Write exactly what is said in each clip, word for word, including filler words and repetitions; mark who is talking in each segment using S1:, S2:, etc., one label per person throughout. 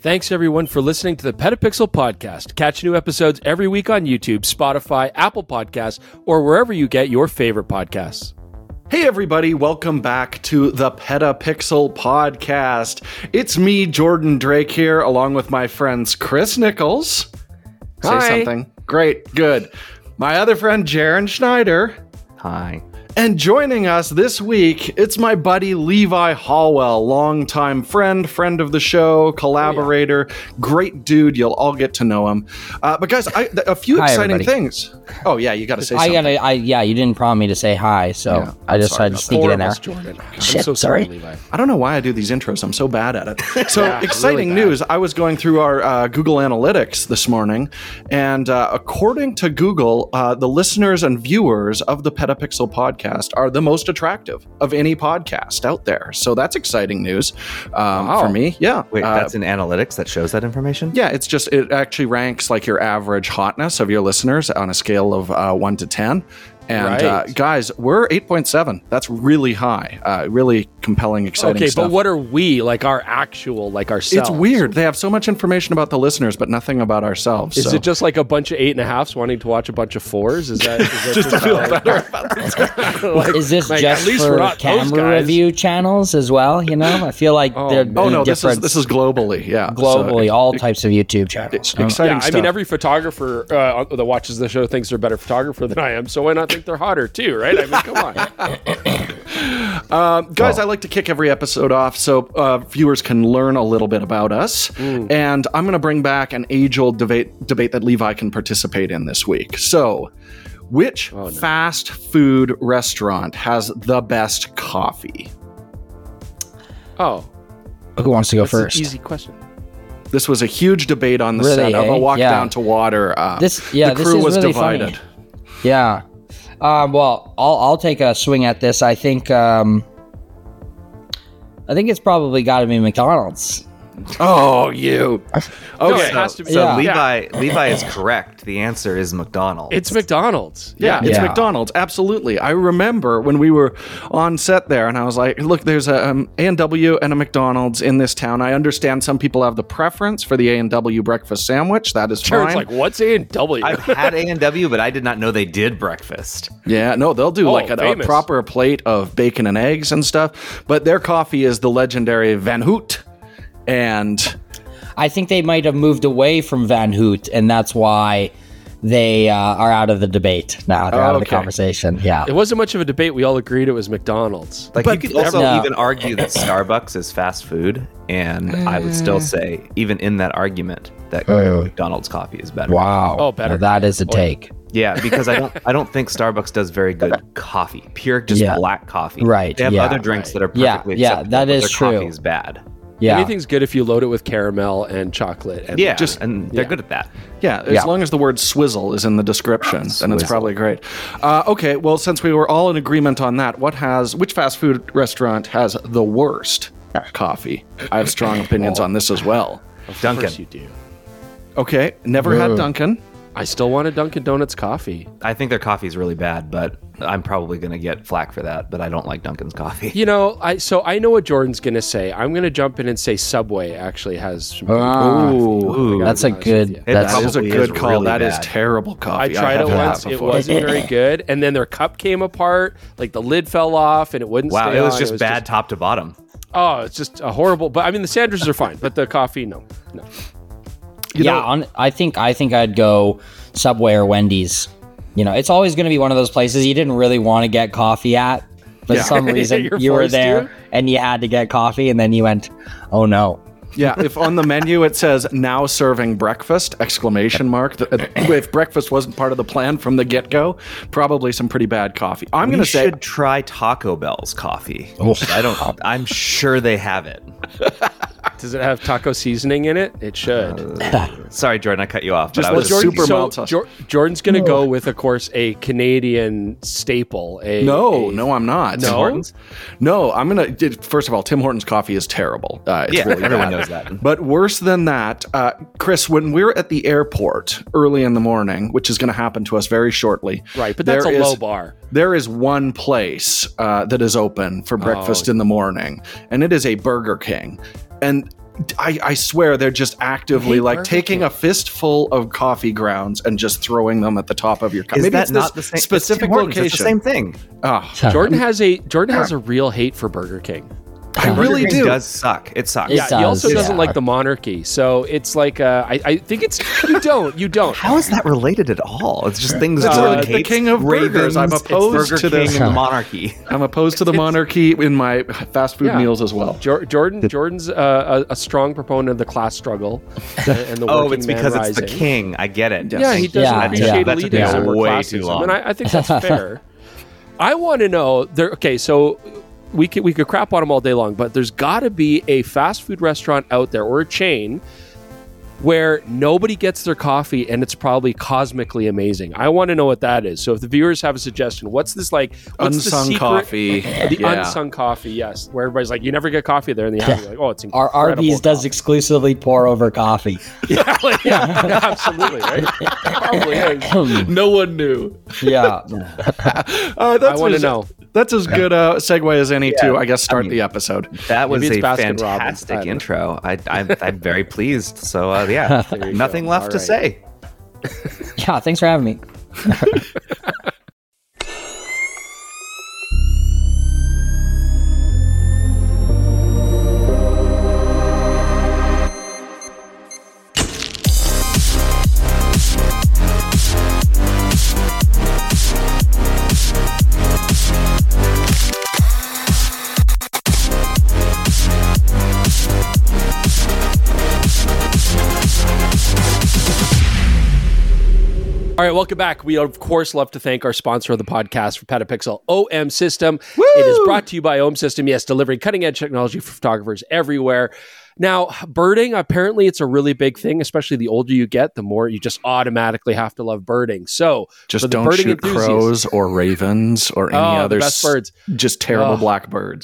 S1: Thanks, everyone, for listening to the Petapixel Podcast. Catch new episodes every week on YouTube, Spotify, Apple Podcasts, or wherever you get your favorite podcasts.
S2: Hey, everybody. Welcome back to the Petapixel Podcast. It's me, Jordan Drake, here, along with my friends Chris Nichols.
S1: Hi.
S2: Say something. Great. Good. My other friend, Jaron Schneider.
S3: Hi.
S2: And joining us this week, it's my buddy Levi Hallwell, longtime friend, friend of the show, collaborator, oh, yeah. Great dude. You'll all get to know him. Uh, but guys, I, a few
S4: hi,
S2: exciting
S4: everybody.
S2: things. Oh yeah, you got to say
S4: I
S2: something.
S4: gotta, I yeah, you didn't prompt me to say hi, so
S2: Yeah,
S4: I just
S2: sorry
S4: had to
S2: about
S4: sneak
S1: Four
S4: it in
S1: of
S4: there.
S1: us, Jordan. I'm
S4: Shit,
S1: so sorry,
S4: sorry.
S1: Levi.
S2: I don't know why I do these intros. I'm so bad at it. So
S1: Yeah,
S2: exciting
S1: really bad.
S2: news. I was going through our uh, Google Analytics this morning, and uh, according to Google, uh, the listeners and viewers of the Petapixel Podcast are the most attractive of any podcast out there. So that's exciting news um,
S1: Wow.
S2: for me. Yeah.
S3: Wait,
S2: Uh,
S3: that's in analytics that shows that information?
S2: Yeah, it's just, it actually ranks like your average hotness of your listeners on a scale of uh, one to ten. And
S1: Right.
S2: uh, guys, we're eight point seven. That's really high. Uh, really compelling, exciting
S1: Okay,
S2: stuff.
S1: but what are we, like our actual, like ourselves?
S2: It's weird. They have so much information about the listeners, but nothing about ourselves.
S1: Is
S2: so.
S1: it just like a bunch of eight and a halves wanting to watch a bunch of fours? Is that, is that
S2: just to feel
S1: how-
S2: better about this?
S1: like,
S4: Is this
S1: like,
S4: just
S1: at least
S4: for
S1: we're not those
S4: camera
S1: guys.
S4: review channels as well? You know, I feel like
S1: Oh,
S4: they're
S2: Oh no, this is
S4: different
S2: this is globally. Yeah,
S4: globally,
S2: So,
S4: all types of YouTube channels.
S2: e- exciting
S1: Yeah, I
S2: stuff.
S1: mean, every photographer uh, that watches the show thinks they're a better photographer than I am, so why not think they're hotter too, right? I mean, come on.
S2: Um, guys, I like to kick every episode off so uh, viewers can learn a little bit about us.
S1: Mm.
S2: And I'm going to bring back an age-old debate debate that Levi can participate in this week. So, which
S1: Oh, no.
S2: fast food restaurant has the best coffee?
S1: Oh,
S4: Who wants to go
S1: that's an
S4: first?
S1: easy question.
S2: This was a huge debate on the
S4: Really,
S2: set of
S4: eh?
S2: A Walk
S4: Yeah.
S2: Down to Water. Uh,
S4: This, yeah,
S2: the
S4: this
S2: crew
S4: is
S2: was
S4: really
S2: divided.
S4: funny. Yeah. Um, well, I'll I'll take a swing at this. I think um, I think it's probably got to be McDonald's.
S2: Oh, you.
S1: No,
S2: Okay.
S1: it has to be.
S3: So
S4: Yeah.
S3: Levi Levi is correct. The answer is McDonald's.
S1: It's McDonald's.
S2: Yeah, it's
S4: Yeah.
S2: McDonald's. Absolutely. I remember when we were on set there, and I was like, "Look, there's a um, A and W and a McDonald's in this town. I understand some people have the preference for the A and W breakfast sandwich. That is
S1: Jared's
S2: fine.
S1: like, what's A and W?
S3: I've had A and W, but I did not know they did breakfast.
S2: yeah, no, they'll do
S1: Oh,
S2: like a, a
S1: famous.
S2: proper plate of bacon and eggs and stuff. But their coffee is the legendary Van Hoot, and
S4: I think they might have moved away from Van Hoot, and that's why they uh, are out of the debate now. They're out of the
S2: Okay.
S4: conversation. Yeah.
S1: It wasn't much of a debate. We all agreed it was McDonald's.
S3: Like
S2: But
S3: you could also
S4: Yeah.
S3: even argue that Starbucks is fast food, and I would still say, even in that argument, that
S4: Oh.
S3: McDonald's coffee is better.
S4: Wow.
S1: Oh, better.
S4: Now that is a take.
S3: Yeah, because I don't I don't think Starbucks does very good coffee. Pure just
S4: Yeah.
S3: black coffee.
S4: Right,
S3: They have
S4: yeah.
S3: other drinks that are
S4: Yeah,
S3: perfectly
S4: yeah,
S3: acceptable,
S4: that
S3: but
S4: is
S3: their
S4: true.
S3: coffee is bad.
S4: Yeah.
S1: Anything's good if you load it with caramel and chocolate. And
S3: Yeah,
S1: just
S3: and they're
S1: yeah.
S3: good at that.
S2: yeah, as
S4: Yeah.
S2: long as the word swizzle is in the description, then it's
S3: Swizzle.
S2: probably great. Uh, okay, well, since we were all in agreement on that, what has which fast food restaurant has the worst coffee? I have strong opinions on this as well.
S1: Of
S3: Dunkin'.
S1: course you do.
S2: Okay, never had
S4: Whoa.
S2: Dunkin'.
S1: I still want a Dunkin' Donuts coffee.
S3: I think their coffee is really bad, but I'm probably going to get flack for that. But I don't like Dunkin's coffee.
S1: You know, I so I know what Jordan's gonna say. I'm gonna jump in and say Subway actually has. Some
S4: Ah.
S2: Ooh,
S1: I gotta
S4: That's
S1: be
S4: a
S1: honest
S4: good.
S1: with you.
S3: It
S4: That's
S2: That is a
S3: probably
S2: good
S3: is
S2: call.
S3: really
S2: That is
S3: bad.
S2: terrible
S1: I
S2: coffee.
S1: tried it
S2: haven't had
S1: once.
S2: that
S1: It
S2: before.
S1: wasn't very good, and then their cup came apart. Like the lid fell off, and it wouldn't.
S3: Wow,
S1: stay
S3: it was
S1: on.
S3: just bad top to bottom.
S1: oh, it's just a horrible. But I mean, the sandwiches are fine, but the coffee, no, no.
S2: You
S4: yeah.
S2: know-
S4: on, I think I think I'd go Subway or Wendy's. You know, it's always going to be one of those places you didn't really want to get coffee at, but
S2: Yeah.
S4: for some reason
S1: You're
S4: you were
S1: forced
S4: there
S1: to.
S4: and you had to get coffee, and then you went, "Oh no."
S2: Yeah, if on the menu it says now serving breakfast, exclamation mark, th- if breakfast wasn't part of the plan from the get-go, probably some pretty bad coffee. I'm
S3: We
S2: going to say
S3: should try Taco Bell's coffee. I don't. I'm sure they have it.
S1: Does it have taco seasoning in it? It should.
S3: Sorry, Jordan, I cut you off.
S2: Just
S3: but I
S2: the
S3: was
S2: Jordan- super
S1: so
S2: mild sauce.
S1: Jor- Jordan's going to go with, of course, a Canadian staple. A,
S2: no,
S1: a-
S2: no, I'm not.
S1: No?
S2: Tim Hortons? No, I'm going to, first of all, Tim Hortons coffee is terrible. Uh, it's
S3: Yeah,
S2: really
S3: everyone
S2: bad.
S3: knows that.
S2: But worse than that, uh, Chris, when we're at the airport early in the morning, which is going to happen to us very shortly.
S1: Right, but that's
S2: there
S1: a
S2: is-
S1: low bar.
S2: There is one place uh, that is open for breakfast in the morning, and it is a Burger King. And I, I swear they're just actively
S1: hate
S2: like
S1: Burger
S2: taking
S1: King.
S2: a fistful of coffee grounds and just throwing them at the top of your cup.
S3: Is
S2: Maybe
S3: that
S2: it's
S3: not
S2: this
S3: the same
S2: specific
S3: it's Tim Hortons,
S2: location.
S3: It's the same thing.
S2: Oh,
S1: Jordan has a Jordan has a real hate for Burger King.
S2: I
S3: Burger
S2: really
S3: King
S2: do.
S3: does suck. It sucks.
S4: It
S1: Yeah, he
S4: does,
S1: also doesn't
S4: yeah.
S1: like the monarchy. So it's like uh, I, I think it's you don't you don't.
S3: How is that related at all? It's just things
S2: It's
S3: Jordan
S2: like the
S3: hates.
S2: king of burgers.
S3: Ravens,
S2: I'm
S3: it's
S2: opposed
S3: Burger
S2: to
S3: King
S2: this.
S3: and the monarchy.
S2: I'm opposed to the monarchy in my fast food
S1: Yeah.
S2: meals as well.
S1: Jor- Jordan Jordan's uh, a, a strong proponent of the class struggle and the
S3: Oh,
S1: working
S3: it's
S1: man
S3: because it's the
S1: rising.
S3: king. I get it.
S1: Yeah, he doesn't
S4: Yeah,
S1: appreciate
S4: yeah.
S3: That took
S1: elitism
S3: me
S1: or
S3: way
S1: classism,
S3: too long.
S1: and I, I think that's fair. I want to know there. Okay, so we could we could crap on him all day long, but there's got to be a fast food restaurant out there or a chain where nobody gets their coffee and it's probably cosmically amazing. I want to know what that is. So if the viewers have a suggestion, what's this like? What's
S2: Unsung
S1: the secret,
S2: coffee.
S1: The
S2: Yeah.
S1: unsung coffee, yes, where everybody's like, you never get coffee there, and the have like, oh, it's
S4: Our
S1: incredible.
S4: Arby's does
S1: coffee.
S4: exclusively pour over coffee.
S1: yeah, like, yeah, yeah, absolutely, right? Probably is.
S2: No one knew.
S4: Yeah.
S2: Uh, that's
S1: I wanna
S2: as-
S1: know.
S2: That's as good a segue as any to, I guess, start
S3: I mean,
S2: the episode.
S3: That was
S1: Maybe
S3: a
S1: it's Baskin-Robbins. I
S3: fantastic
S1: don't know.
S3: intro. I, I, I'm very pleased. So uh, yeah,
S1: you
S3: nothing
S1: go.
S3: left
S1: All
S3: to
S1: right.
S3: say.
S4: Yeah, thanks for having me.
S1: All right, welcome back. We, of course, love to thank our sponsor of the podcast for Petapixel, O M System. It is brought to you by O M System, yes, delivering cutting-edge technology for photographers everywhere. Now, birding, apparently it's a really big thing, especially the older you get, the more you just automatically have to love birding. So,
S2: Just
S1: for the
S2: don't
S1: birding
S2: shoot
S1: enthusiasts-
S2: crows or ravens or any
S1: Oh, the
S2: other
S1: best
S2: s-
S1: birds.
S2: just terrible
S1: Oh.
S2: blackbirds.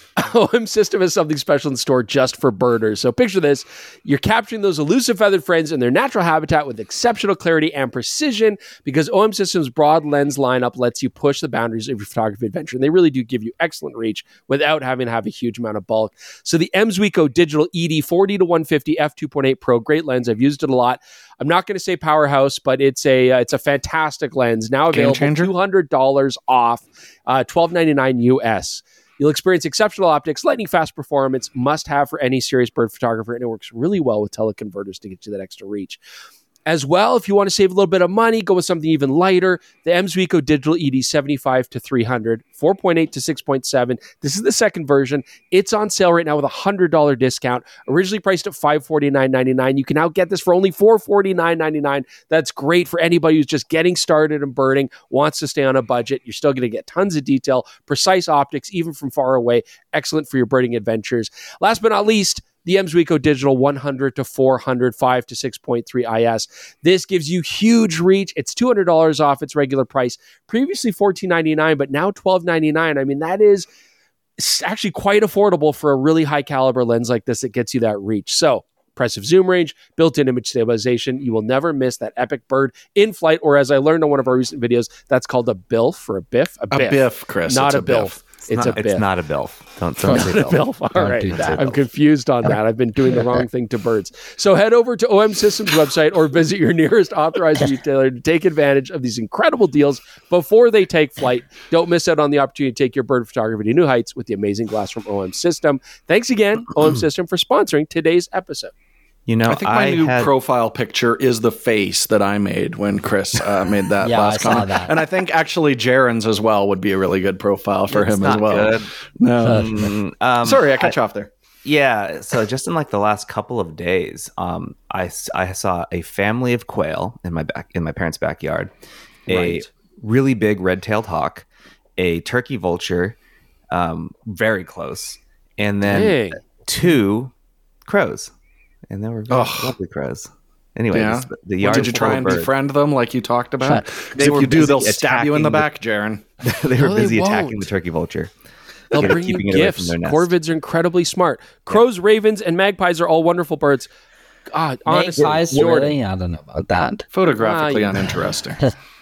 S1: O M System has something special in store just for birders. So picture this. You're capturing those elusive feathered friends in their natural habitat with exceptional clarity and precision because O M System's broad lens lineup lets you push the boundaries of your photography adventure. And they really do give you excellent reach without having to have a huge amount of bulk. So the Emswico Digital E D forty to one fifty f two point eight Pro, great lens. I've used it a lot. I'm not going to say powerhouse, but it's a uh, it's a fantastic lens. Now
S2: Game
S1: available
S2: changer?
S1: two hundred dollars off, uh, twelve ninety-nine U S. You'll experience exceptional optics, lightning fast performance, must have for any serious bird photographer, and it works really well with teleconverters to get you that extra reach. As well, if you want to save a little bit of money, go with something even lighter. The Emswico Digital E D seventy-five to three hundred, four point eight to six point seven. This is the second version. It's on sale right now with a one hundred dollars discount. Originally priced at five hundred forty-nine ninety-nine. You can now get this for only four hundred forty-nine ninety-nine. That's great for anybody who's just getting started in birding, wants to stay on a budget. You're still going to get tons of detail, precise optics, even from far away. Excellent for your birding adventures. Last but not least, the Emswico Digital one hundred to four hundred, five to six point three I S. This gives you huge reach. It's two hundred dollars off its regular price. Previously fourteen ninety-nine, but now twelve ninety-nine. I mean, that is actually quite affordable for a really high caliber lens like this that gets you that reach. So, impressive zoom range, built-in image stabilization. You will never miss that epic bird in flight, or as I learned on one of our recent videos, that's called a bilf or a biff. A
S2: A
S1: biff,
S2: biff, Chris.
S1: not
S2: it's
S1: a,
S2: a
S1: bilf.
S2: biff.
S1: It's,
S3: not,
S1: a biff.
S3: It's not a bilf. Don't, don't say
S1: Not a
S3: bilf.
S1: bilf. All right.
S4: do that.
S1: I'm confused on that. I've been doing the wrong thing to birds. So head over to O M Systems website or visit your nearest authorized retailer to take advantage of these incredible deals before they take flight. Don't miss out on the opportunity to take your bird photography to new heights with the amazing glass from O M System. Thanks again, O M System, for sponsoring today's episode.
S3: You know,
S2: I think my new
S3: had,
S2: profile picture is the face that I made when Chris uh, made that
S4: Yeah,
S2: last
S4: I saw
S2: comment.
S4: that.
S2: And I think actually Jaren's as well would be a really good profile for
S3: It's
S2: him as
S3: not
S2: well.
S3: good.
S2: No.
S3: Mm, um,
S2: Sorry, I cut you off there.
S3: Yeah, so just in like the last couple of days, um, I, s- I saw a family of quail in my back in my parents' backyard, a
S2: Right.
S3: really big red-tailed hawk, a turkey vulture, um, very close, and then
S1: Dang.
S3: two crows, and they were very
S2: Ugh.
S3: lovely crows. Anyway,
S2: Yeah.
S3: this- the
S2: Well,
S3: yard
S2: did you
S3: is
S2: try
S3: full
S2: and
S3: of birds.
S2: befriend them like you talked about? 'Cause
S3: They
S2: if
S3: were
S2: you do, they'll
S3: busy
S2: stab you in the
S3: attacking
S2: back, Jaren.
S3: they were
S1: No, they
S3: busy attacking
S1: won't.
S3: the turkey vulture.
S1: They'll
S3: Keep-
S1: bring you
S3: keeping it away from
S1: gifts.
S3: their nest.
S1: Corvids are incredibly smart. Crows, ravens, and magpies are all wonderful birds. God, honestly,
S4: Magpies,
S1: Jordan,
S4: really? I don't know about that.
S2: Photographically
S1: Ah,
S2: uninteresting.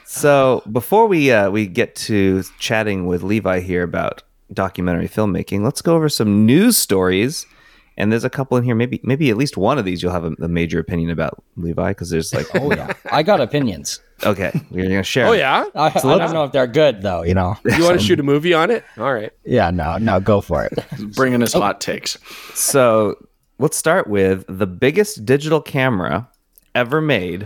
S3: So before we uh, we get to chatting with Levi here about documentary filmmaking, let's go over some news stories And there's a couple in here. Maybe maybe at least one of these you'll have a, a major opinion about, Levi, because there's like,
S4: Oh yeah, I got opinions.
S3: okay, you're gonna share.
S1: Oh yeah,
S4: I, I don't know if they're good though. You know.
S1: you want to shoot a movie on it? All right.
S5: Yeah, no, no, go for it.
S2: Bringing his hot takes.
S3: So let's start with the biggest digital camera ever made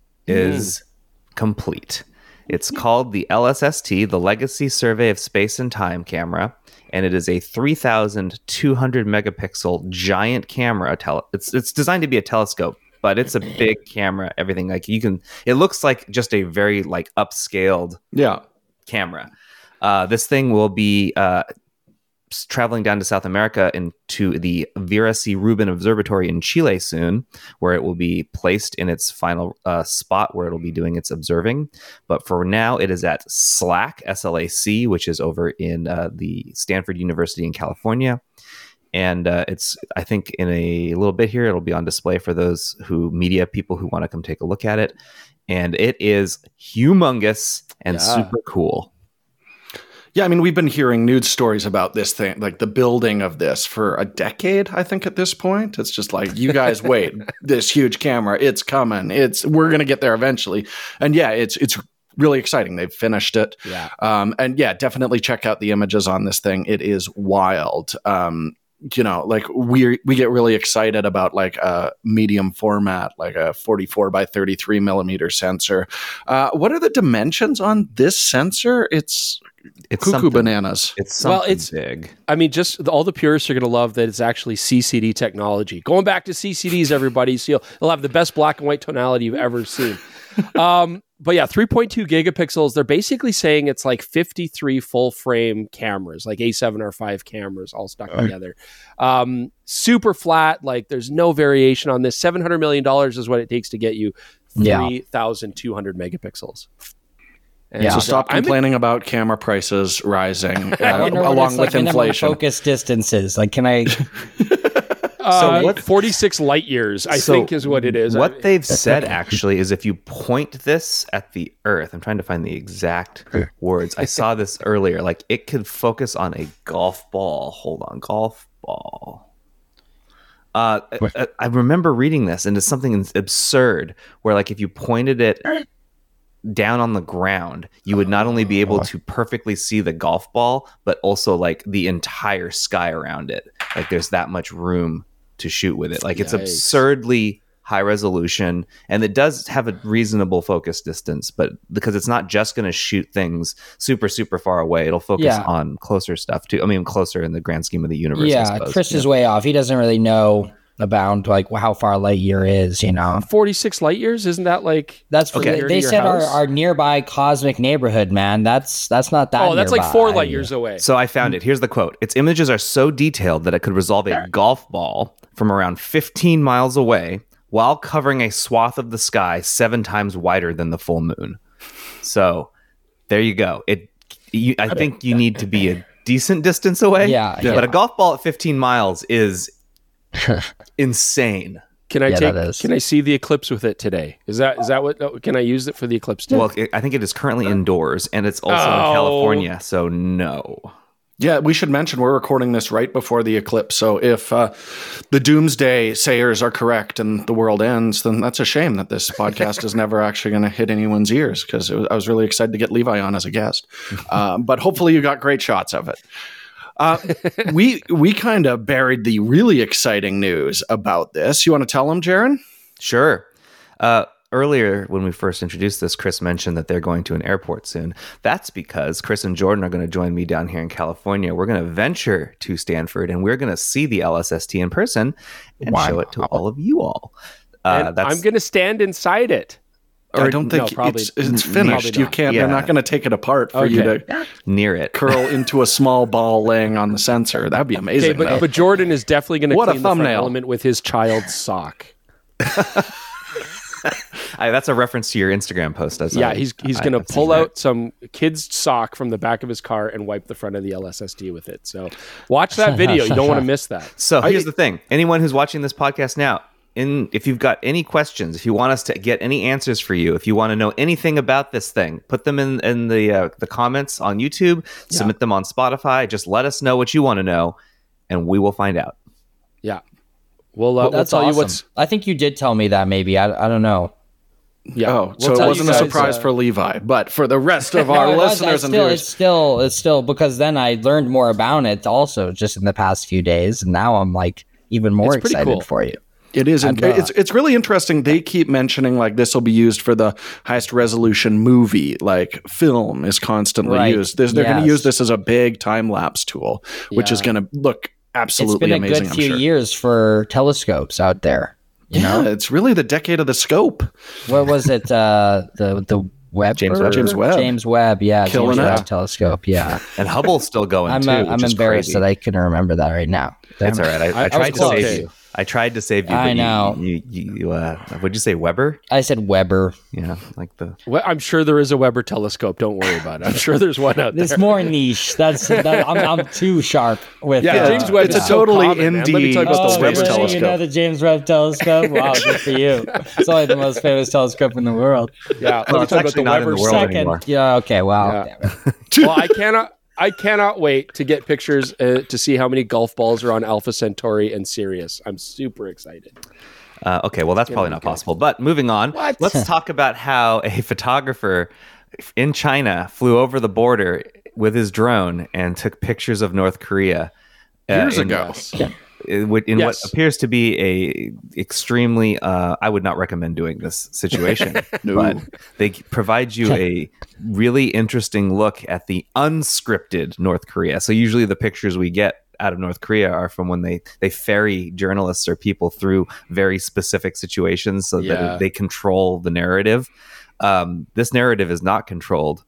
S3: is mm. complete. It's called the L S S T, the Legacy Survey of Space and Time camera, and it is a three thousand two hundred megapixel giant camera. Tele- it's it's designed to be a telescope, but it's a big camera. Everything like you can, it looks like just a very like upscaled
S2: Yeah.
S3: camera. Uh, this thing will be uh, traveling down to South America into the Vera C. Rubin Observatory in Chile soon, where it will be placed in its final uh, spot where it'll be doing its observing. But for now, it is at SLAC, S L A C, which is over in uh, the Stanford University in California. And uh, it's, I think in a little bit here, it'll be on display for those who, media people who want to come take a look at it. And it is humongous and
S1: Yeah.
S3: super cool.
S2: Yeah, I mean, we've been hearing news stories about this thing, like the building of this for a decade, I think at this point. It's just like, you guys wait, this huge camera, it's coming. It's we're going to get there eventually. And yeah, it's it's really exciting. They've finished it.
S1: Yeah.
S2: Um, and yeah, definitely check out the images on this thing. It is wild. Um, you know, like we we get really excited about like a medium format, like a forty-four by thirty-three millimeter sensor. Uh, what are the dimensions on this sensor? It's
S3: It's
S2: cuckoo
S3: something-
S2: bananas.
S3: It's something
S1: Well, it's-
S3: big.
S1: I mean, just the, all the purists are going to love that it's actually C C D technology. Going back to C C Ds, everybody, so you'll, you'll have the best black and white tonality you've ever seen. Um, but yeah, three point two gigapixels. They're basically saying it's like fifty-three full frame cameras, like A seven R five cameras all stuck together. Um, super flat. Like there's no variation on this. seven hundred million dollars is what it takes to get you
S5: Yeah.
S1: three thousand two hundred megapixels. And
S5: Yeah.
S2: So stop
S1: I'm-
S2: complaining about camera prices rising
S4: I
S2: uh,
S4: wonder what
S2: along
S4: its,
S2: with
S4: like, minimum
S2: inflation.
S4: focus distances. Like, can I?
S1: Uh,
S3: So what-
S1: forty-six light years, I
S3: So
S1: think, is what it is.
S3: What
S1: I-
S3: they've said actually is if you point this at the Earth, I'm trying to find the exact words. I saw this earlier. Like it could focus on a golf ball. Hold on, golf ball. Uh, I, I remember reading this, and it's something absurd where, like, if you pointed it down on the ground, you would not only be able to perfectly see the golf ball, but also like the entire sky around it. Like, there's that much room to shoot with it. Like, it's
S1: Yikes.
S3: absurdly high resolution, and it does have a reasonable focus distance, but because it's not just going to shoot things super super far away, it'll focus
S4: Yeah.
S3: on closer stuff too. I mean, closer in the grand scheme of the universe. I
S4: Yeah,
S3: suppose.
S4: Chris
S3: Yeah.
S4: is way off. He doesn't really know about like how far Lightyear is. You know,
S1: forty-six light years, isn't that like
S4: that's
S1: Okay.
S4: they,
S1: Near to
S4: they
S1: your
S4: said our,
S1: house?
S4: our nearby cosmic neighborhood. Man, that's that's not that.
S1: oh that's like four
S4: nearby.
S1: light years away.
S3: So I found it. Here's the quote. Its images are so detailed that it could resolve a golf ball from around fifteen miles away while covering a swath of the sky seven times wider than the full moon. So there you go. It. You, I think you need to be a decent distance away.
S4: Yeah,
S2: Yeah.
S3: But a golf ball at fifteen miles is insane.
S1: Can I
S5: Yeah,
S1: take?
S5: that is.
S1: Can I see the eclipse with it today? Is that is that what? oh, Can I use it for the eclipse? Today?
S3: Well, it, I think it is currently indoors, and it's also
S1: Oh.
S3: in California. So no.
S2: Yeah, we should mention we're recording this right before the eclipse. So if uh, the doomsday sayers are correct and the world ends, then that's a shame that this podcast is never actually going to hit anyone's ears, because I was really excited to get Levi on as a guest. Uh, but hopefully you got great shots of it. Uh, we we kind of buried the really exciting news about this. You want to tell them, Jaron?
S3: Sure. Uh, earlier, when we first introduced this, Chris mentioned that they're going to an airport soon. That's because Chris and Jordan are going to join me down here in California. We're going to venture to Stanford, and we're going to see the L S S T in person and
S5: Wow.
S3: show it to all of you all. Uh,
S1: And
S3: that's
S1: I'm going to stand inside it.
S2: I don't think
S1: no, probably-
S2: it's, it's
S1: probably
S2: finished. You
S1: not.
S2: can't.
S3: Yeah.
S2: They're not going to take it apart for you
S1: Okay.
S2: to
S3: near it.
S2: curl into a small ball laying on the sensor. That'd be
S1: Okay,
S2: amazing.
S1: but,
S2: though.
S1: but Jordan is definitely going to
S2: What a
S1: clean the front
S2: thumbnail.
S1: element with his child's sock.
S3: I, that's a reference to your Instagram post. As
S1: Yeah,
S3: I-
S1: he's he's
S3: I-
S1: going to
S3: I've seen
S1: pull
S3: that.
S1: out some kid's sock from the back of his car and wipe the front of the L S S D with it. So watch that video. You don't want to miss that.
S3: So here's the thing. Anyone who's watching this podcast now, in if you've got any questions, if you want us to get any answers for you, if you want to know anything about this thing, put them in, in the uh, the comments on YouTube, submit them on Spotify. Just let us know what you want to know, and we will find out.
S1: Yeah. We'll, uh,
S4: Well,
S1: we'll
S4: that's
S1: tell
S4: awesome.
S1: you what's.
S4: I think you did tell me that. Maybe I. I don't know.
S1: Yeah.
S2: Oh,
S1: we'll
S2: so
S1: tell
S2: it
S1: you
S2: wasn't a
S1: guys,
S2: surprise
S1: uh,
S2: for Levi, but for the rest of
S4: No,
S2: our
S4: it was.
S2: listeners
S4: I
S2: and
S4: still,
S2: viewers.
S4: It's still. It's still because then I learned more about it also just in the past few days, and now I'm like even more
S1: It's pretty
S4: excited
S1: cool.
S4: for you.
S2: It is.
S4: I'd
S2: It's
S4: love-
S2: it's really interesting. They keep mentioning like this will be used for the highest resolution movie, like film is constantly
S4: Right.
S2: used. There's, they're going to
S4: Yes.
S2: use this as a big time lapse tool, which is
S1: Yeah.
S2: going to look
S4: It's
S2: absolutely
S4: been a
S2: amazing.
S4: good
S2: I'm
S4: few
S2: sure.
S4: years for telescopes out there. You
S2: Yeah,
S4: know,
S2: it's really the decade of the scope.
S4: what was it? Uh, the the Webb
S3: James Webb.
S2: James Webb.
S4: James Webb. Yeah,
S2: Killing
S4: James
S2: it.
S4: Webb telescope. Yeah,
S3: And Hubble's still going
S4: I'm
S3: too.
S4: uh,
S3: which
S4: I'm
S3: is
S4: embarrassed
S3: crazy.
S4: that I couldn't remember that right now.
S3: It's all right. I, I,
S1: I- I
S3: tried
S1: was
S3: to
S1: close.
S3: save you. I tried to save you.
S4: I
S3: but you-
S4: know.
S3: You, you, you uh, what'd you say, Weber?
S4: I said Weber.
S3: Yeah, like the.
S1: Well, I'm sure there is a Weber telescope. Don't worry about it. I'm sure there's one out there.
S4: It's more niche. That's that, I'm, I'm too sharp with.
S1: Yeah,
S4: uh,
S1: James Webb
S2: it's
S1: is
S2: a
S1: so
S2: totally
S1: common, man. Let me
S2: indie-
S1: tell you about
S2: Oh,
S1: the
S2: Webb
S1: Webb
S2: really?
S1: telescope.
S4: You know the James Webb telescope? Wow, good for you. It's only the most famous telescope in the world.
S1: Yeah, let
S3: Well,
S1: me
S3: it's
S1: tell you about
S3: actually
S1: the
S3: not in
S1: Weber
S3: the world
S1: second.
S3: anymore.
S4: Yeah. Okay. Wow.
S1: Yeah.
S4: Damn it.
S1: Well, I cannot. I cannot wait to get pictures uh, to see how many golf balls are on Alpha Centauri and Sirius. I'm super excited.
S3: Uh, okay, well, that's probably not possible. But moving on,
S1: What?
S3: let's talk about how a photographer in China flew over the border with his drone and took pictures of North Korea uh,
S2: Years
S3: in,
S2: ago.
S3: in what in
S1: Yes.
S3: what appears to be a extremely. Uh, I would not recommend doing this situation, but they provide you a really interesting look at the unscripted North Korea. So usually the pictures we get out of North Korea are from when they they ferry journalists or people through very specific situations so
S1: Yeah.
S3: that they control the narrative. Um, this narrative is not controlled,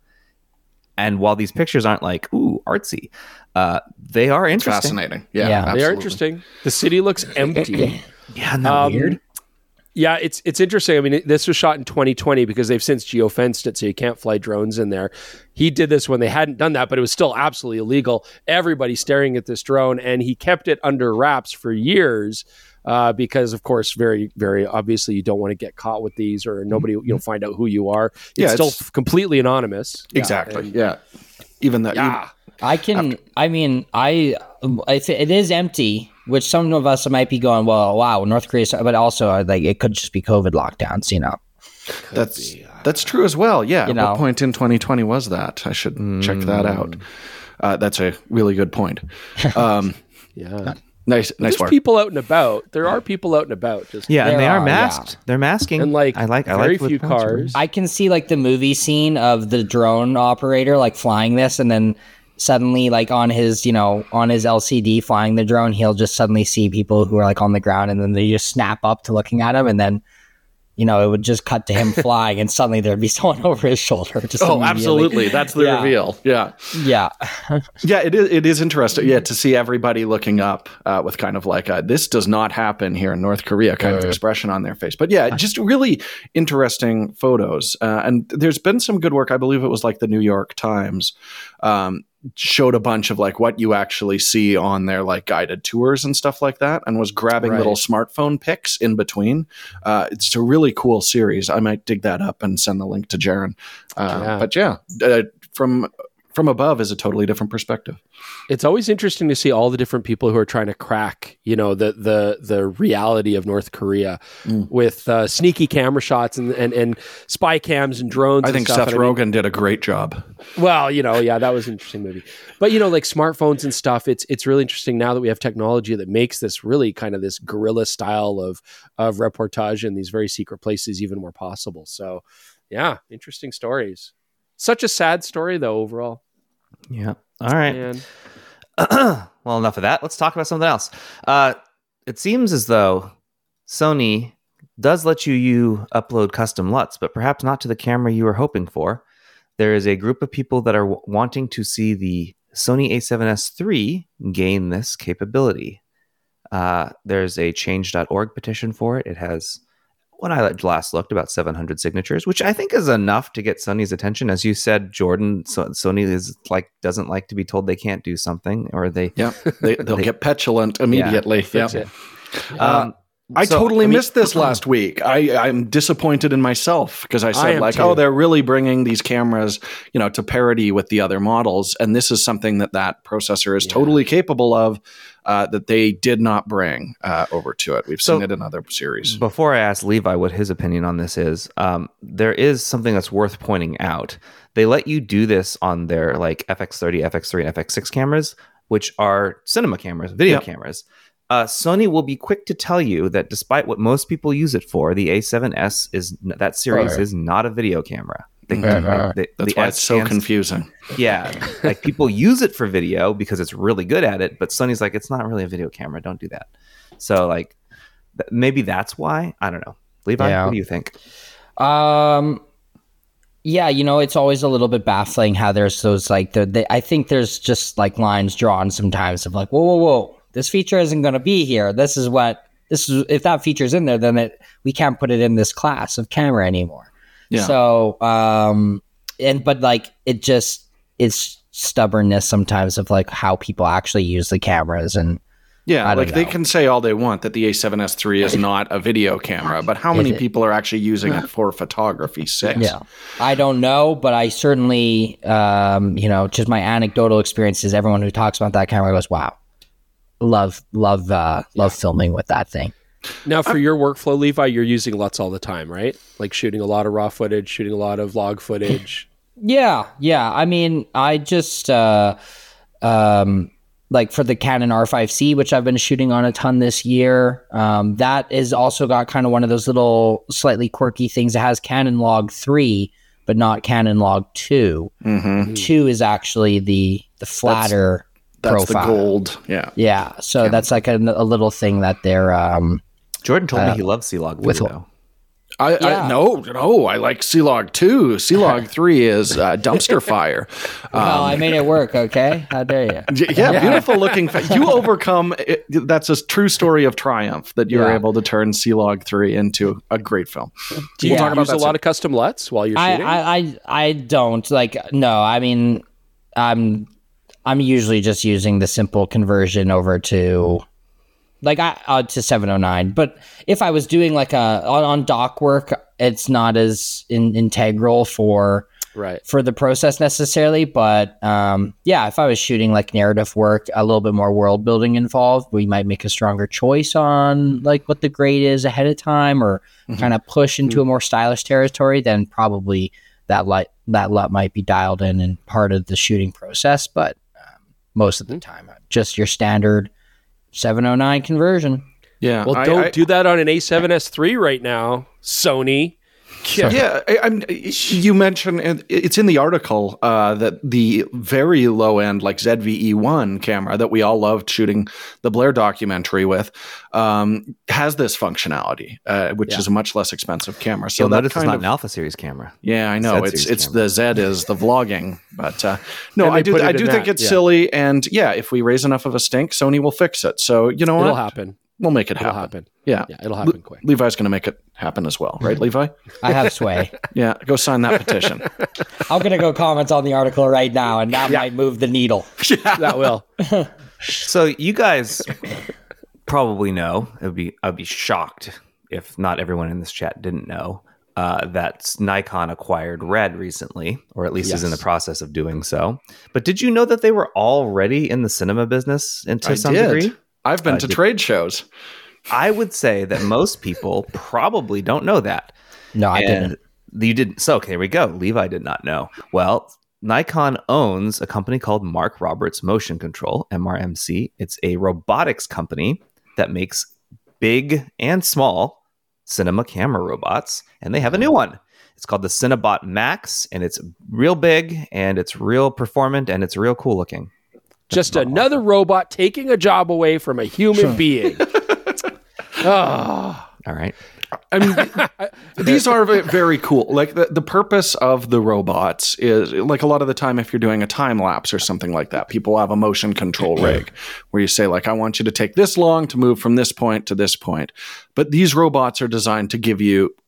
S3: and while these pictures aren't like ooh artsy, uh, they are interesting.
S2: Fascinating. Yeah,
S4: Yeah.
S1: They
S2: absolutely.
S1: are interesting. The city looks empty.
S3: Yeah, isn't that
S1: Um,
S3: weird?
S1: Yeah, it's it's interesting. I mean, it, this was shot in twenty twenty because they've since geofenced it, so you can't fly drones in there. He did this when they hadn't done that, but it was still absolutely illegal. Everybody staring at this drone, and he kept it under wraps for years uh, because, of course, very very obviously, you don't want to get caught with these, or nobody you know find out who you are. It's
S2: Yeah,
S1: still
S2: it's-
S1: completely anonymous. Yeah,
S2: Exactly.
S1: and-
S2: yeah. Even that.
S1: yeah.
S4: I can. I mean, I. I th- it is empty, which some of us might be going, well, wow, North Korea, but also uh, like it could just be COVID lockdowns, you know.
S2: That's that's true as well. Yeah.
S4: You
S2: At
S4: know.
S2: what point in twenty twenty was that? I should check that out. Uh, that's a really good point. Um,
S1: Yeah.
S2: nice, nice
S1: There's
S2: work.
S1: people out and about. There are people out and about. Just
S3: Yeah, and
S4: There
S3: they are
S4: are,
S3: masked. They're masking,
S1: and like
S3: I like. I
S1: very
S3: like what
S1: few
S3: Prince was-
S1: cars.
S4: I can see like the movie scene of the drone operator like flying this, and then suddenly like on his, you know, on his L C D flying the drone, he'll just suddenly see people who are like on the ground, and then they just snap up to looking at him, and then, you know, it would just cut to him flying, and suddenly there'd be someone over his shoulder. Just
S2: Oh,
S4: immediately.
S2: absolutely. That's the
S4: Yeah.
S2: reveal. Yeah.
S4: Yeah.
S2: Yeah, it is, it is interesting. Yeah, to see everybody looking up uh, with kind of like a, this does not happen here in North Korea kind of expression on their face. But yeah, just really interesting photos. Uh, and there's been some good work. I believe it was like the New York Times um, showed a bunch of like what you actually see on their like guided tours and stuff like that, and was grabbing
S1: Right.
S2: little smartphone pics in between. Uh, it's a really cool series. I might dig that up and send the link to Jaron. Uh,
S1: Yeah.
S2: But yeah, uh, from from above is a totally different perspective.
S1: It's always interesting to see all the different people who are trying to crack, you know, the the the reality of North Korea
S2: Mm.
S1: with uh, sneaky camera shots and, and and spy cams and drones.
S2: I
S1: and
S2: think
S1: stuff.
S2: Seth
S1: And I mean,
S2: Rogen did a great job.
S1: well, you know, yeah, that was an interesting movie. But you know, like smartphones and stuff, it's it's really interesting now that we have technology that makes this really kind of this guerrilla style of of reportage in these very secret places even more possible. So, yeah, interesting stories. Such a sad story though overall.
S3: Yeah. All right.
S1: And
S3: Well, enough of that. Let's talk about something else. Uh, it seems as though Sony does let you, you upload custom L U Ts, but perhaps not to the camera you were hoping for. There is a group of people that are w- wanting to see the Sony A seven S three gain this capability. Uh, there's a change dot org petition for it. It has, when I last looked, about seven hundred signatures, which I think is enough to get Sony's attention. As you said, Jordan, so Sony is like doesn't like to be told they can't do something, or they
S2: Yeah, they, they'll
S3: They-
S2: get petulant immediately. Yeah,
S1: fix it.
S3: Um,
S2: I
S3: So,
S2: totally
S3: I mean-
S2: missed this last week. I, I'm disappointed in myself because I
S1: I
S2: said
S1: am
S2: like,
S1: too.
S2: oh, they're really bringing these cameras, you know, to parity with the other models, and this is something that that processor is
S1: Yeah.
S2: totally capable of uh, that they did not bring uh, over to it. We've
S3: So-
S2: seen it in other series.
S3: Before I ask Levi what his opinion on this is, um, there is something that's worth pointing out. They let you do this on their like F X thirty, F X three, and F X six cameras, which are cinema cameras, video
S2: Yep.
S3: cameras. Uh, Sony will be quick to tell you that despite what most people use it for, the A seven S is that series
S4: Right.
S3: is not a video camera. They,
S2: Mhm.
S3: like, they-
S2: That's
S3: the
S2: why
S3: S
S2: it's so
S3: scans-
S2: confusing.
S3: Yeah, like people use it for video because it's really good at it, but Sony's like, it's not really a video camera. Don't do that. So like, th- maybe that's why. I don't know. Levi,
S4: Yeah.
S3: what do you think?
S4: Um, yeah, you know, it's always a little bit baffling how there's those like the, the I think there's just like lines drawn sometimes of like, whoa, whoa, whoa, this feature isn't going to be here. This is what this is. If that feature's in there, then it we can't put it in this class of camera anymore.
S2: Yeah.
S4: So, um, and but like it just it's stubbornness sometimes of like how people actually use the cameras and.
S2: Yeah,
S4: I don't
S2: like they
S4: know.
S2: can say all they want that the A seven S three is not a video camera, but how many
S4: it-
S2: people are actually using it for photography's sake?
S4: Yeah, I don't know, but I certainly, um, you know, just my anecdotal experiences. Everyone who talks about that camera goes, "Wow, love, love, uh, love filming with that thing."
S1: Now, for your workflow, Levi, you're using LUTs all the time, right? Like shooting a lot of raw footage, shooting a lot of log footage.
S4: Yeah, yeah. I mean, I just, uh, um, like for the Canon R five C, which I've been shooting on a ton this year. Um, that is also got kind of one of those little slightly quirky things. It has Canon Log three, but not Canon Log two.
S2: Mm-hmm.
S4: Two is actually the the flatter
S2: That's
S4: profile.
S2: the gold. Yeah.
S4: Yeah, so that's like a, a little thing that they're. Um,
S3: Jordan told
S4: Uh,
S3: me he loves C-Log three,
S4: with-
S3: though.
S2: I,
S4: Yeah.
S2: I no no I like C-Log two. C-Log three is uh, dumpster fire.
S4: well, I made it work. Okay, how dare you?
S2: Y- Yeah, beautiful looking. Fa- you overcome. It, that's a true story of triumph that you were
S4: Yeah.
S2: able to turn C-Log three into a great film.
S1: Do you
S4: Yeah.
S1: use a lot of custom LUTs while you're
S4: I,
S1: shooting?
S4: I, I, I don't like. No, I mean, I'm, I'm usually just using the simple conversion over to, like, I uh, to seven oh nine. But if I was doing like a on, on doc work, it's not as in, integral for.
S1: right.
S4: for the process necessarily, but um, yeah, if I was shooting like narrative work, a little bit more world building involved, we might make a stronger choice on like what the grade is ahead of time, or kind of push into a more stylish territory. Then probably that light that L U T might be dialed in and part of the shooting process. But um, most of the time, uh, just your standard seven oh nine conversion.
S2: Yeah.
S1: Well,
S2: I-
S1: don't
S2: I-
S1: do that on an A seven S three right now, Sony. Yeah.
S2: Yeah, I, I'm, you mentioned and it's in the article uh, that the very low end, like Z V E one camera that we all loved shooting the Blair documentary with, um, has this functionality, uh, which
S1: Yeah.
S2: is a much less expensive camera. So
S3: You'll
S2: that
S3: notice it's
S2: kind
S3: not
S2: of,
S3: an Alpha Series camera.
S2: yeah, I know
S3: Z
S2: it's
S3: series
S2: it's
S3: camera.
S2: the Z is the vlogging, but uh, no,
S1: And
S2: I
S1: they
S2: do
S1: put it
S2: I
S1: in
S2: do think
S1: that,
S2: it's
S1: yeah.
S2: silly, and yeah, if we raise enough of a stink, Sony will fix it. So you know
S1: It'll
S2: what,
S1: happen.
S2: we'll make it
S1: It'll
S2: happen.
S1: happen.
S2: Yeah.
S1: Yeah, it'll happen quick.
S2: Levi's going to make it happen as well, right, Levi?
S4: I have sway.
S2: Yeah, go sign that petition.
S4: I'm gonna go comment on the article right now, and that might move the needle.
S1: That will.
S3: So you guys probably know. It would be I'd be shocked if not everyone in this chat didn't know uh, that Nikon acquired Red recently, or at least is in the
S1: Yes.
S3: process of doing so. But did you know that they were already in the cinema business and to
S2: I
S3: some
S2: did.
S3: degree?
S2: I've been
S3: Uh,
S2: to
S3: did-
S2: trade shows.
S3: I would say that most people probably don't know that.
S4: No, I
S3: And
S4: didn't.
S3: You didn't. So okay, here we go. Levi did not know. Well, Nikon owns a company called Mark Roberts Motion Control, M R M C. It's a robotics company that makes big and small cinema camera robots, and they have a new one. It's called the Cinebot Max, and it's real big, and it's real performant, and it's real cool looking.
S1: Just another robot taking a job away from a human being. Oh,
S3: All right.
S2: I mean, these are ve- very cool. Like the, the purpose of the robots is like a lot of the time, if you're doing a time lapse or something like that, people have a motion control rig where you say like, I want you to take this long to move from this point to this point. But these robots are designed to give you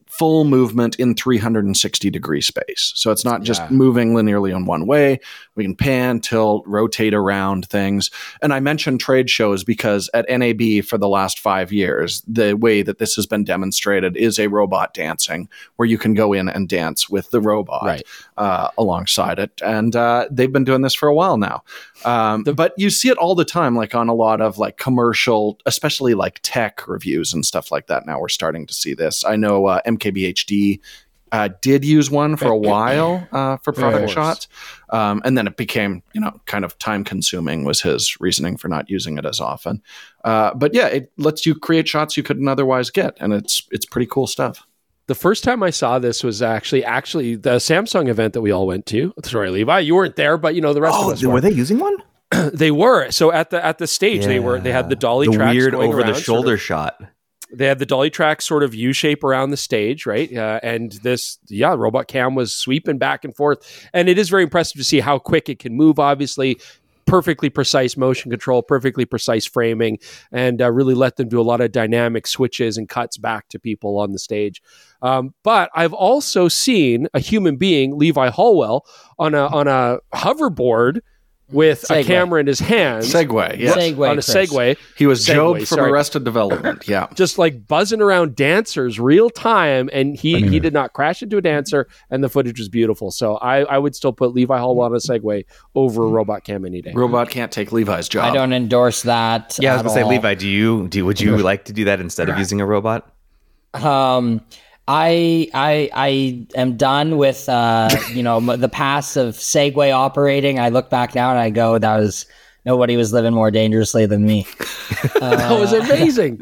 S2: full movement in three hundred sixty degree space. So it's not just
S1: Yeah.
S2: moving linearly in one way. We can pan, tilt, rotate around things. And I mentioned trade shows because at N A B for the last five years, the way that this has been demonstrated is a robot dancing where you can go in and dance with the robot
S1: Right.
S2: uh, alongside it. And uh, they've been doing this for a while now. Um, but you see it all the time, like on a lot of like commercial, especially like tech reviews and stuff like that. Now we're starting to see this. I know uh, M K B H D uh, did use one for a while uh, for product
S1: course.
S2: shots. Um, and then it became, you know, kind of time consuming was his reasoning for not using it as often. Uh, but yeah, it lets you create shots you couldn't otherwise get. And it's, it's pretty cool stuff.
S1: The first time I saw this was actually actually the Samsung event that we all went to. Sorry, Levi, you weren't there, but you know the rest of
S3: Oh,
S1: us
S3: were
S1: were.
S3: they using one?
S1: They were. So at the at the stage, they were. They had the dolly
S3: the
S1: tracks
S3: weird
S1: going
S3: over the
S1: around,
S3: shoulder
S1: sort of-
S3: shot.
S1: They had the dolly track sort of U shape around the stage, right? Uh, and this, yeah, robot cam was sweeping back and forth, and it is very impressive to see how quick it can move. Obviously, perfectly precise motion control, perfectly precise framing, and uh, really let them do a lot of dynamic switches and cuts back to people on the stage. Um, but I've also seen a human being, Levi Hallwell, on a on a hoverboard with a
S4: Segway.
S1: camera in his hand.
S2: Segway, yes.
S4: Segway,
S1: on a
S4: Chris.
S1: Segway.
S2: He was
S1: Segway,
S2: Job from
S1: sorry.
S2: Arrested Development. Yeah.
S1: Just like buzzing around dancers real time, and he he did not crash into a dancer, and the footage was beautiful. So I, I would still put Levi Hallwell on a Segway over a robot cam any day.
S2: Robot can't take Levi's job.
S4: I don't endorse that.
S3: Yeah, I was
S4: at
S3: gonna say,
S4: all.
S3: Levi, do you do would you like to do that instead of using a robot?
S4: Um, I I I am done with uh, you know m- the past of Segway operating. I look back now and I go, that was nobody was living more dangerously than me.
S1: That was amazing.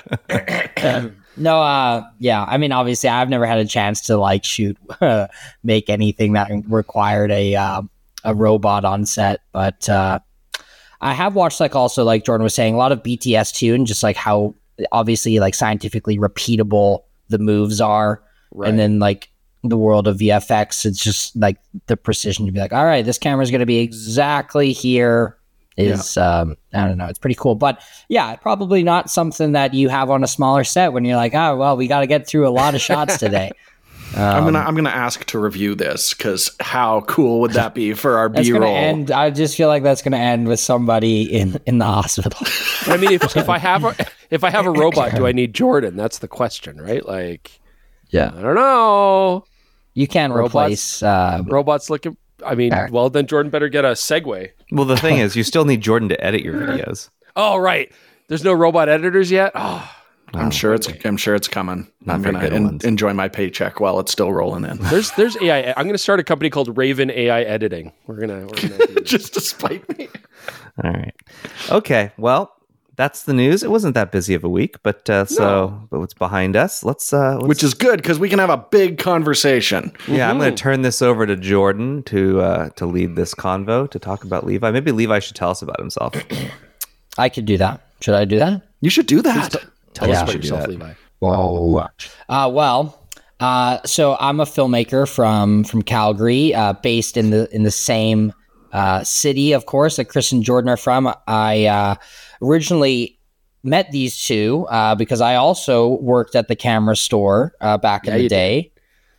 S4: No, uh, yeah. I mean, obviously, I've never had a chance to like shoot, make anything that required a uh, a robot on set, but uh, I have watched like also like Jordan was saying a lot of B T S two and just like how obviously like scientifically repeatable the moves are,
S1: Right.
S4: and then like the world of V F X, it's just like the precision to be like, all right, this camera is going to be exactly here. Is um I don't know, it's pretty cool, but yeah, probably not something that you have on a smaller set when you're like, oh well, we got to get through a lot of shots today.
S2: I'm
S4: Um,
S2: gonna I'm gonna ask to review this because how cool would that be for our
S4: That's
S2: B
S4: gonna
S2: roll?
S4: end. I just feel like that's gonna end with somebody in in the hospital.
S1: I mean, if, if I have a if I have a robot, do I need Jordan? That's the question, right? Like,
S4: Yeah,
S1: I don't know.
S4: you can
S1: Robots-
S4: replace. Uh,
S1: Robots looking. I mean, well, then Jordan better get a Segway.
S3: Well, the thing is, you still need Jordan to edit your videos.
S1: Oh, right. There's no robot editors yet. Oh,
S2: I'm sure it's I'm sure it's coming.
S3: Not
S2: I'm
S3: very
S2: gonna
S3: good
S2: en-
S3: ones.
S2: enjoy my paycheck while it's still rolling in.
S1: there's there's A I. I'm going to start a company called Raven A I Editing. We're gonna. We're gonna do this.
S2: Just to spite me.
S3: All right. Okay. Well, that's the news. It wasn't that busy of a week, but uh, so but what's behind us? Let's. Uh, let's
S2: Which is good because we can have a big conversation.
S3: yeah. I'm going to turn this over to Jordan to uh, to lead this convo to talk about Levi. Maybe Levi should tell us about himself.
S4: I could do that. Should I do that?
S2: You should do that.
S1: Tell
S4: Yeah.
S1: us about
S3: Should do
S1: yourself,
S3: that.
S1: Levi.
S4: Whoa. Uh, well, uh, so I'm a filmmaker from from Calgary, uh, based in the in the same uh, city, of course, that Chris and Jordan are from. I uh, originally met these two uh, because I also worked at the camera store uh, back in
S1: Yeah,
S4: the
S1: you did.
S4: day.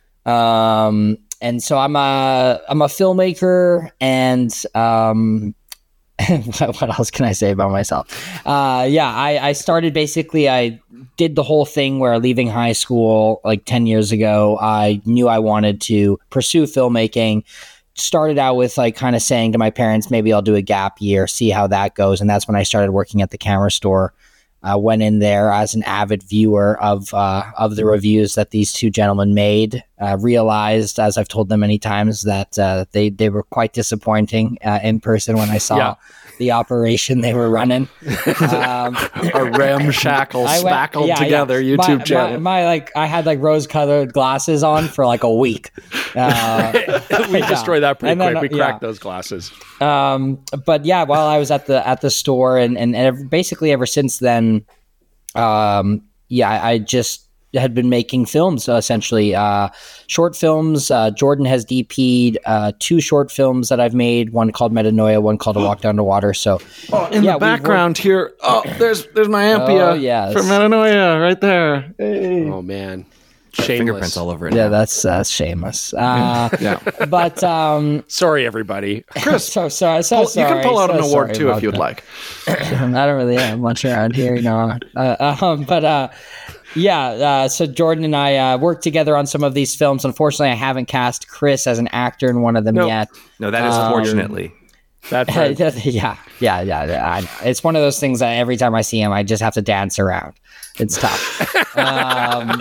S4: Um, and so I'm a I'm a filmmaker, and um, what what else can I say about myself? Uh, yeah, I, I started basically, I did the whole thing where leaving high school like ten years ago, I knew I wanted to pursue filmmaking. Started out with like kind of saying to my parents, maybe I'll do a gap year, see how that goes. And that's when I started working at the camera store. I uh, went in there as an avid viewer of uh, of the reviews that these two gentlemen made. Uh, realized, as I've told them many times, that uh, they they were quite disappointing uh, in person when I saw
S1: Yeah.
S4: the operation they were running. Um,
S2: A ramshackle,
S4: I went-
S2: spackled
S4: yeah,
S2: together
S4: yeah.
S2: YouTube
S4: my,
S2: channel.
S4: My, my like, I had like rose-colored glasses on for like a week. Uh,
S1: we
S4: yeah.
S1: destroyed that pretty
S4: And then,
S1: quick. We
S4: uh,
S1: cracked
S4: yeah.
S1: those glasses.
S4: Um, but yeah, while I was at the at the store, and and, and ever, basically ever since then, um, yeah, I, I just had been making films, uh, essentially uh, short films. Uh, Jordan has D P'd uh, two short films that I've made. One called Metanoia, one called A Walk Down to Water. So
S2: Oh, in
S4: yeah,
S2: the
S4: we've
S2: background here. Oh, there's there's my Ampia
S4: Oh, yes.
S2: from Metanoia right there. Hey.
S1: Oh man, Shameless.
S3: Fingerprints all over it.
S4: Yeah,
S3: now.
S4: that's that's shameless. Uh,
S2: Yeah.
S4: but um,
S1: Sorry, everybody.
S2: Chris,
S4: so sorry, so
S2: pull- you
S4: sorry.
S2: can pull out
S4: so
S2: an award
S4: sorry
S2: too if
S4: about
S2: you'd
S4: that.
S2: like.
S4: I don't really have much around here, you know. Uh, um, but uh, yeah, uh, so Jordan and I uh, worked together on some of these films. Unfortunately, I haven't cast Chris as an actor in one of them
S1: No.
S4: yet.
S3: No, that is
S4: Um,
S3: fortunately.
S1: Bad friend.
S4: yeah, yeah, yeah. yeah. I, it's one of those things that every time I see him, I just have to dance around. It's tough. um,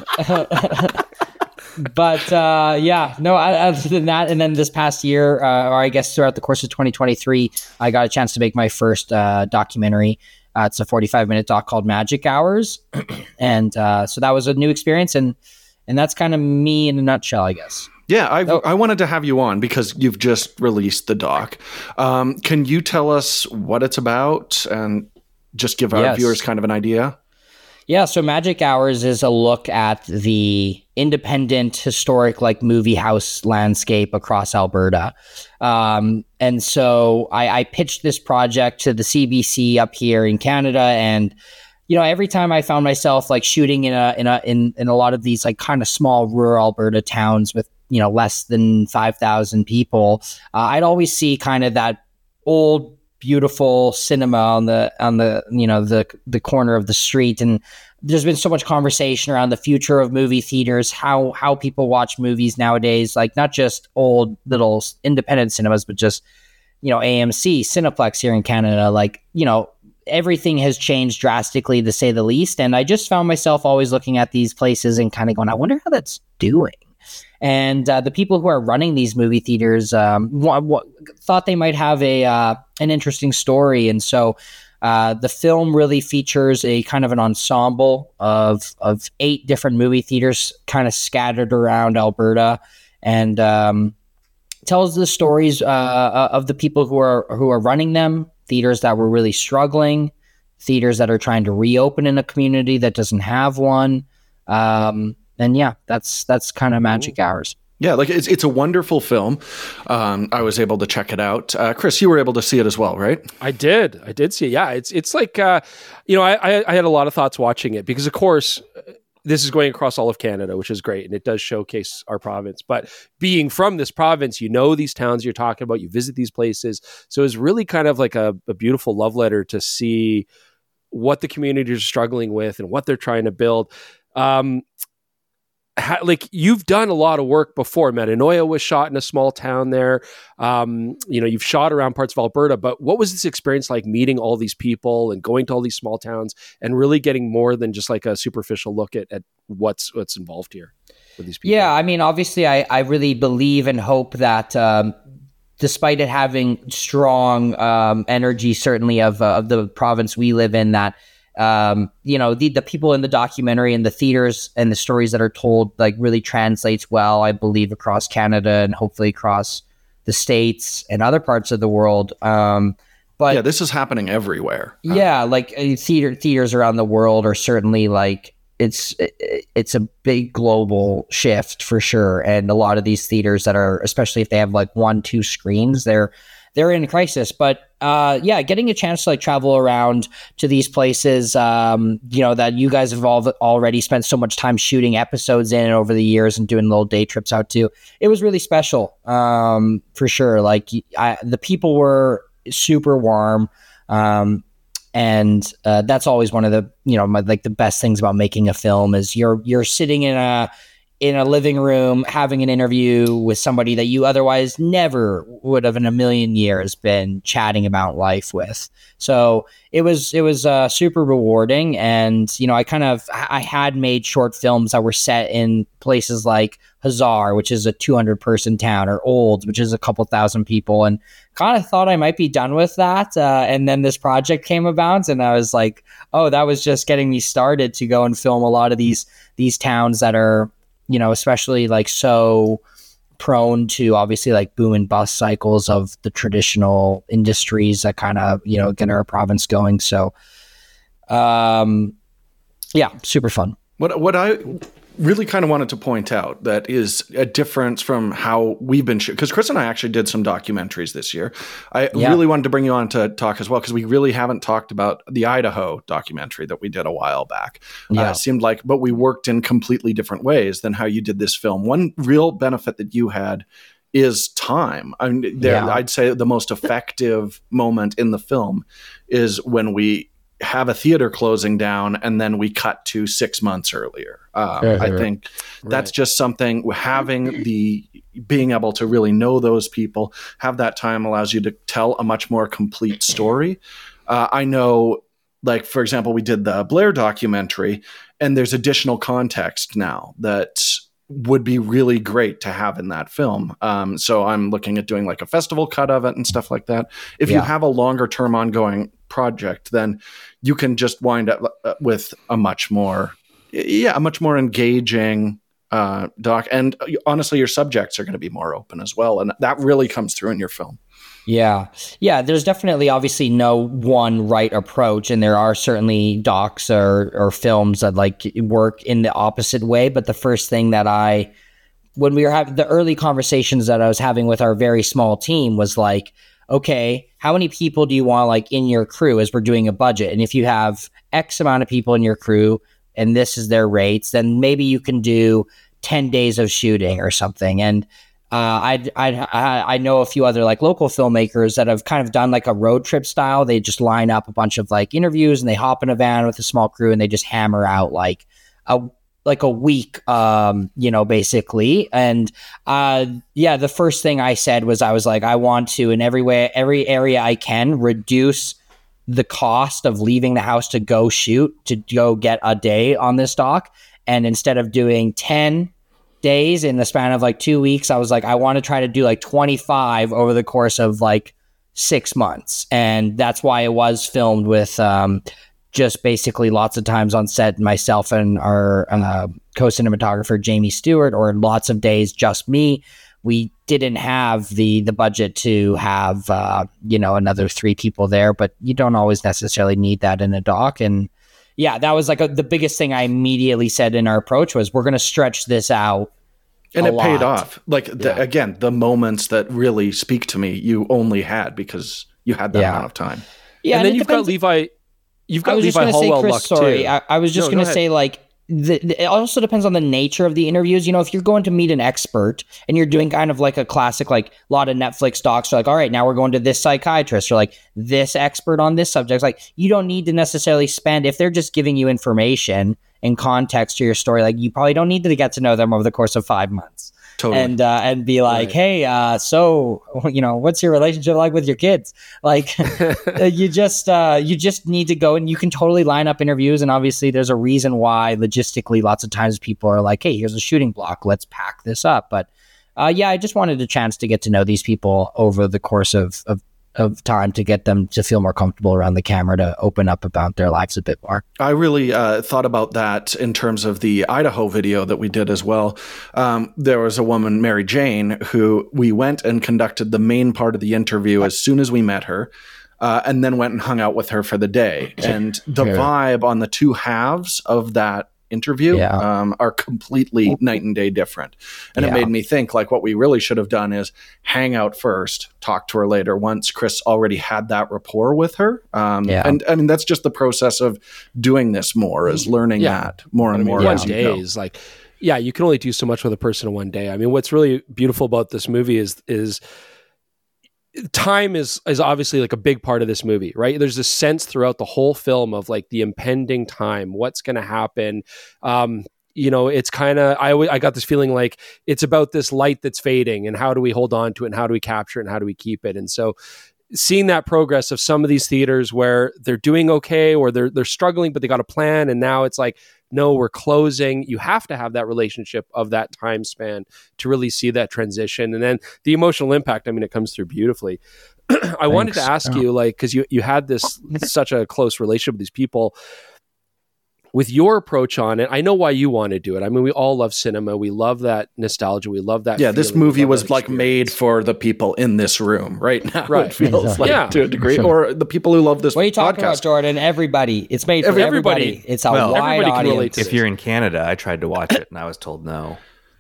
S4: but uh, yeah, no. Other than that, and then this past year, uh, or I guess throughout the course of twenty twenty-three, I got a chance to make my first uh, documentary. Uh, it's a forty-five minute doc called Magic Hours, and uh, so that was a new experience, and and that's kind of me in a nutshell, I guess.
S2: Yeah, I
S4: Oh.
S2: I wanted to have you on because you've just released the doc. Um, can you tell us what it's about and just give our
S4: Yes.
S2: viewers kind of an idea?
S4: Yeah, so Magic Hours is a look at the independent, historic, like movie house landscape across Alberta. Um, and so I, I pitched this project to the C B C up here in Canada, and you know, every time I found myself like shooting in a in a in, in a lot of these like kind of small rural Alberta towns with you know less than five thousand people, uh, I'd always see kind of that old, beautiful cinema on the on the you know the the corner of the street. And there's been so much conversation around the future of movie theaters, how how people watch movies nowadays, like not just old little independent cinemas, but just you know A M C, Cineplex here in Canada. Like you know everything has changed drastically, to say the least. And I just found myself always looking at these places and kind of going, I wonder how that's doing. And uh, the people who are running these movie theaters um, w- w- thought they might have a uh, an interesting story, and so uh, the film really features a kind of an ensemble of of eight different movie theaters, kind of scattered around Alberta, and um, tells the stories uh, of the people who are who are running them, theaters that were really struggling, theaters that are trying to reopen in a community that doesn't have one. Um, And yeah, that's that's kind of Magic Hours.
S2: Yeah, like it's it's a wonderful film. Um, I was able to check it out. Uh, Chris, you were able to see it as well, right?
S1: I did. I did see it. Yeah, it's it's like, uh, you know, I, I I had a lot of thoughts watching it because, of course, this is going across all of Canada, which is great, and it does showcase our province. But being from this province, you know these towns you're talking about, you visit these places. So it's really kind of like a, a beautiful love letter to see what the communities are struggling with and what they're trying to build. Um, Ha, like you've done a lot of work before. Metanoia was shot in a small town there. Um, you know, you've shot around parts of Alberta, but what was this experience like meeting all these people and going to all these small towns and really getting more than just like a superficial look at, at what's what's involved here with these people?
S4: Yeah, I mean, obviously, I, I really believe and hope that um, despite it having strong um, energy, certainly of uh, of the province we live in, that Um, you know, the, the people in the documentary and the theaters and the stories that are told, like, really translates well, I believe, across Canada and hopefully across the States and other parts of the world. Um, but
S2: Yeah, this is happening everywhere. Uh,
S4: yeah, like uh, theater theaters around the world are certainly like it's it's a big global shift for sure. And a lot of these theaters that are, especially if they have like one, two screens, they're they're in crisis. But uh, yeah, getting a chance to like travel around to these places, um, you know, that you guys have all already spent so much time shooting episodes in over the years and doing little day trips out to, it was really special, um, for sure. Like I, the people were super warm. Um, and uh, that's always one of the, you know, my, like the best things about making a film is you're you're sitting in a in a living room having an interview with somebody that you otherwise never would have in a million years been chatting about life with. So it was it was uh, super rewarding. And, you know, I kind of I had made short films that were set in places like Hazar, which is a two hundred person town, or Olds, which is a couple thousand people, and kind of thought I might be done with that. Uh, and then this project came about, and I was like, oh, that was just getting me started to go and film a lot of these these towns that are, you know, especially like so prone to obviously like boom and bust cycles of the traditional industries that kind of, you know, get our province going. So, um, yeah, super fun.
S2: What what I really kind of wanted to point out that is a difference from how we've been, because Chris and I actually did some documentaries this year. I
S4: Yeah.
S2: really wanted to bring you on to talk as well, because we really haven't talked about the Idaho documentary that we did a while back.
S4: Yeah.
S2: Uh, it seemed like, but we worked in completely different ways than how you did this film. One real benefit that you had is time. I mean, there,
S4: Yeah.
S2: I'd say the most effective moment in the film is when we have a theater closing down and then we cut to six months earlier. Um,
S4: Mhm.
S2: I think that's just something, having the, being able to really know those people, have that time allows you to tell a much more complete story. Uh, I know, like, for example, we did the Blair documentary, and there's additional context now that would be really great to have in that film. Um, so I'm looking at doing like a festival cut of it and stuff like that. If you
S4: Yeah.
S2: have a longer term ongoing project, then you can just wind up with a much more, yeah, a much more engaging uh, doc. And honestly, your subjects are going to be more open as well. And that really comes through in your film.
S4: Yeah. Yeah. There's definitely obviously no one right approach. And there are certainly docs or, or films that like work in the opposite way. But the first thing that I, when we were having the early conversations that I was having with our very small team was like, okay, how many people do you want like in your crew as we're doing a budget? And if you have X amount of people in your crew and this is their rates, then maybe you can do ten days of shooting or something. And Uh, I I I know a few other like local filmmakers that have kind of done like a road trip style. They just line up a bunch of like interviews and they hop in a van with a small crew and they just hammer out like a like a week, um, you know, basically. And uh, yeah, the first thing I said was I was like, I want to in every way, every area I can reduce the cost of leaving the house to go shoot, to go get a day on this doc, and instead of doing ten days in the span of like two weeks, I was like, I want to try to do like twenty-five over the course of like six months. And that's why it was filmed with um, just basically lots of times on set, myself and our uh, co-cinematographer, Jamie Stewart, or lots of days, just me. We didn't have the the budget to have, uh, you know, another three people there, but you don't always necessarily need that in a doc. And yeah, that was like a, the biggest thing I immediately said in our approach was we're going to stretch this out.
S2: And
S4: a
S2: it paid
S4: lot.
S2: off. Like, the,
S4: Yeah.
S2: again, the moments that really speak to me, you only had because you had that
S4: Yeah.
S2: amount of time.
S4: Yeah,
S1: and then
S4: it
S1: you've
S4: depends-
S1: got Levi. You've
S4: I
S1: got
S4: was just
S1: Levi
S4: going to say,
S1: Holwell
S4: Chris,
S1: luck
S4: sorry.
S1: too.
S4: I, I was just
S1: No,
S4: going
S1: go
S4: to say, like, the, the, it also depends on the nature of the interviews. You know, if you're going to meet an expert and you're doing kind of like a classic, like a lot of Netflix docs are like, all right, now we're going to this psychiatrist or like this expert on this subject. It's like, you don't need to necessarily spend, if they're just giving you information and context to your story, like you probably don't need to get to know them over the course of five months.
S2: Totally.
S4: And uh, and be like,
S1: Right.
S4: hey, uh, so you know, what's your relationship like with your kids? Like, you just uh, you just need to go, and you can totally line up interviews. And obviously, there's a reason why logistically, lots of times people are like, hey, here's a shooting block, let's pack this up. But uh, yeah, I just wanted a chance to get to know these people over the course of of of time to get them to feel more comfortable around the camera, to open up about their lives a bit more.
S2: I really uh, thought about that in terms of the Idaho video that we did as well. Um, there was a woman, Mary Jane, who we went and conducted the main part of the interview as soon as we met her, uh, and then went and hung out with her for the day. And the
S4: Yeah.
S2: vibe on the two halves of that interview
S4: Yeah.
S2: um, are completely night and day different. And it
S4: Yeah.
S2: made me think, like, what we really should have done is hang out first, talk to her later once Chris already had that rapport with her. Um,
S4: Yeah.
S2: And I mean, that's just the process of doing this more, is learning
S1: Yeah.
S2: that more and
S1: I mean,
S2: more
S1: one
S2: as you
S1: day
S2: go.
S1: is like, yeah, you can only do so much with a person in one day. I mean, what's really beautiful about this movie is is time is is obviously like a big part of this movie, right? There's this sense throughout the whole film of like the impending time, what's going to happen. Um, you know, it's kind of, I always, I got this feeling like it's about this light that's fading, and how do we hold on to it, and how do we capture it, and how do we keep it? And so seeing that progress of some of these theaters where they're doing okay, or they're they're struggling, but they got a plan, and now it's like, no, we're closing. You have to have that relationship of that time span to really see that transition. And then the emotional impact, I mean, it comes through beautifully. I wanted to
S4: Thanks.
S1: ask
S4: Yeah.
S1: you, like, because you, you had this such a close relationship with these people. with your approach on it, I know why you want to do it. I mean, we all love cinema. We love that nostalgia. We love that.
S2: Yeah, this
S1: feeling.
S2: movie
S1: We love
S2: was
S1: that
S2: like made
S1: experience.
S2: for the people in this room right now.
S1: Right.
S2: It feels like
S1: Yeah.
S2: to a degree, or the people who love this
S4: What are you talking
S2: podcast.
S4: about, Jordan? Everybody. It's made for
S1: Every-
S4: everybody.
S1: everybody.
S4: It's a
S3: Well,
S4: wide
S1: everybody can relate
S4: audience.
S1: to
S3: If you're in Canada, I tried to watch it and I was told no.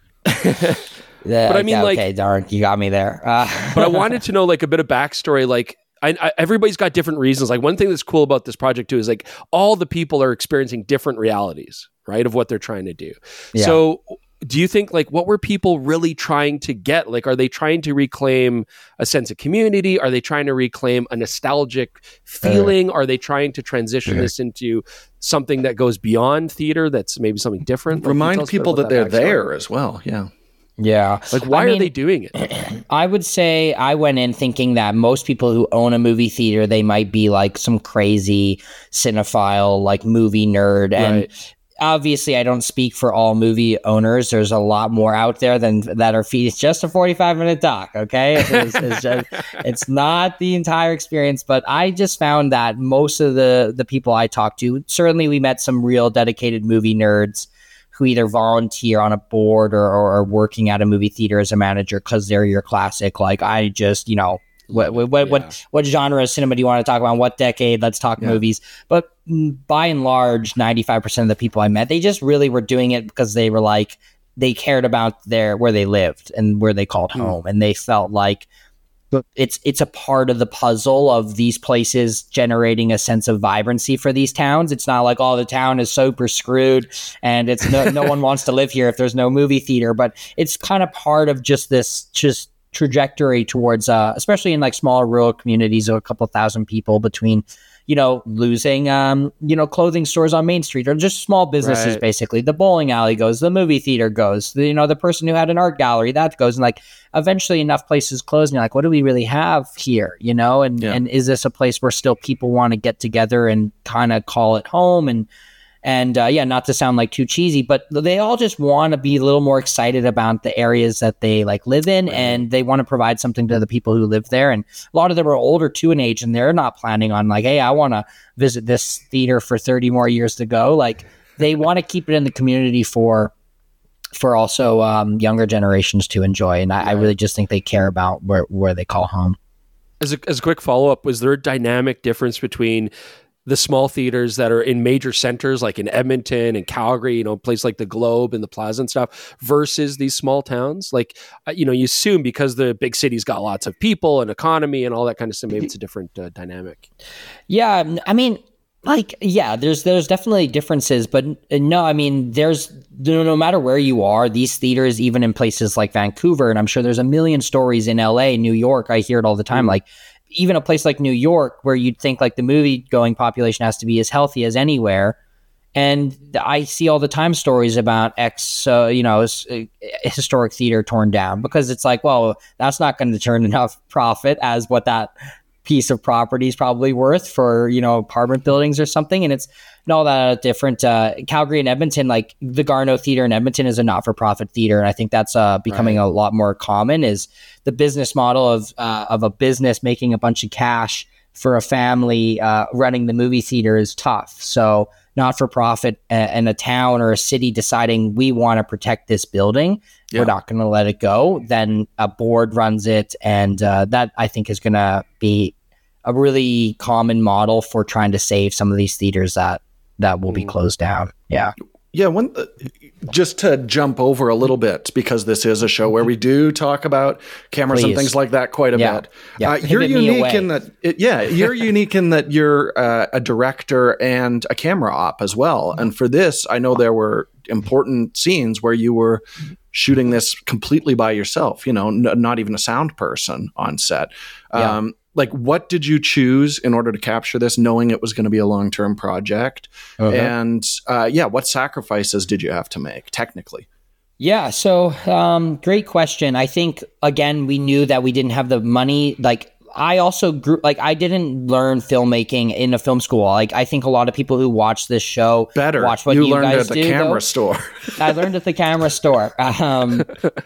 S4: Yeah,
S1: But I mean,
S4: okay,
S1: like-
S4: okay, darn, you got me there. Uh,
S1: But I wanted to know like a bit of backstory. Like, I, I, everybody's got different reasons. Like, one thing that's cool about this project too is like all the people are experiencing different realities, right, of what they're trying to do.
S4: Yeah.
S1: So, do you think like what were people really trying to get? Like, are they trying to reclaim a sense of community? Are they trying to reclaim a nostalgic feeling? Are they trying to transition this into something that goes beyond theater? That's maybe something different. Like, can you tell
S2: Remind
S1: us a bit
S2: people
S1: about
S2: that they're
S1: backstory?
S2: there as well. Yeah.
S4: yeah.
S1: Like, why
S4: I
S1: are
S4: mean,
S1: they doing it?
S4: I would say I went in thinking that most people who own a movie theater, they might be like some crazy cinephile, like movie nerd. And
S1: Right.
S4: obviously, I don't speak for all movie owners. There's a lot more out there than that are feed. It's just a forty-five minute doc, okay? It's, it's, just, it's not the entire experience, but I just found that most of the the people I talked to, certainly we met some real dedicated movie nerds who either volunteer on a board or, or are working at a movie theater as a manager because they're your classic. Like, I just, you know, what what what,
S1: Yeah.
S4: what what genre of cinema do you want to talk about? What decade? Let's talk
S2: Yeah.
S4: movies. But mm, by and large, ninety-five percent of the people I met, they just really were doing it because they were like, they cared about their where they lived and where they called
S1: Hmm.
S4: home, and they felt like it's it's a part of the puzzle of these places generating a sense of vibrancy for these towns. It's not like, oh, the town is super screwed and it's no no one wants to live here if there's no movie theater, but it's kind of part of just this just trajectory towards uh especially in like smaller rural communities of a couple thousand people, between you know losing um you know clothing stores on Main Street or just small businesses.
S1: Right.
S4: Basically the bowling alley goes, the movie theater goes, the, you know the person who had an art gallery, that goes, and like eventually enough places close and you're like, what do we really have here, you know and
S2: Yeah.
S4: and is this a place where still people want to get together and kind of call it home? And And uh, yeah, not to sound like too cheesy, but they all just want to be a little more excited about the areas that they like live in, and they want to provide something to the people who live there. And a lot of them are older too in age, and they're not planning on like, hey, I want to visit this theater for thirty more years to go. Like, they want to keep it in the community for for also um, younger generations to enjoy. And I, I really just think they care about where where they call home.
S1: As a, as a quick follow up, was there a dynamic difference between the small theaters that are in major centers like in Edmonton and Calgary, you know, a place like the Globe and the Plaza and stuff, versus these small towns? Like, uh, you know, you assume because the big cities got lots of people and economy and all that kind of stuff, maybe it's a different uh, dynamic.
S4: Yeah, I mean, like, yeah, there's there's definitely differences, but uh, no, I mean, there's no, no matter where you are, these theaters, even in places like Vancouver, and I'm sure there's a million stories in L A, New York, I hear it all the time, like, even a place like New York, where you'd think like the movie going population has to be as healthy as anywhere. And I see all the time stories about X, uh, you know, s- uh, historic theater torn down, because it's like, well, that's not going to turn enough profit as what that piece of property is probably worth for, you know, apartment buildings or something. And it's not all that different. Uh, Calgary and Edmonton, like the Garneau Theater in Edmonton is a not-for-profit theater. And I think that's uh, becoming a lot more common, is the business model of, uh, of a business making a bunch of cash for a family uh, running the movie theater is tough. So not-for-profit uh, in a town or a city deciding we want to protect this building,
S2: Yeah.
S4: we're not going to let it go. Then a board runs it, and uh, that I think is going to be a really common model for trying to save some of these theaters that that will be closed down. Yeah.
S2: Yeah, one uh, just to jump over a little bit, because this is a show where we do talk about cameras and
S4: Please.
S2: things like that quite a
S4: Yeah.
S2: bit.
S4: Yeah.
S2: Uh, you're
S4: Pivot me
S2: unique
S4: away.
S2: in that, it, yeah, you're unique in that you're uh, a director and a camera op as well. And for this, I know there were important scenes where you were shooting this completely by yourself. You know, n- not even a sound person on set.
S4: Yeah.
S2: Um, Like, what did you choose in order to capture this, knowing it was going to be a long-term project? And uh, yeah, what sacrifices did you have to make technically?
S4: Yeah, so um, great question. I think, again, we knew that we didn't have the money. Like, I also grew, like, I didn't learn filmmaking in a film school. Like, I think a lot of people who watch this show
S2: Better,
S4: watch what
S2: you
S4: you,
S2: learned
S4: guys
S2: at the
S4: do.
S2: camera
S4: though.
S2: store.
S4: I learned at the camera store. Um,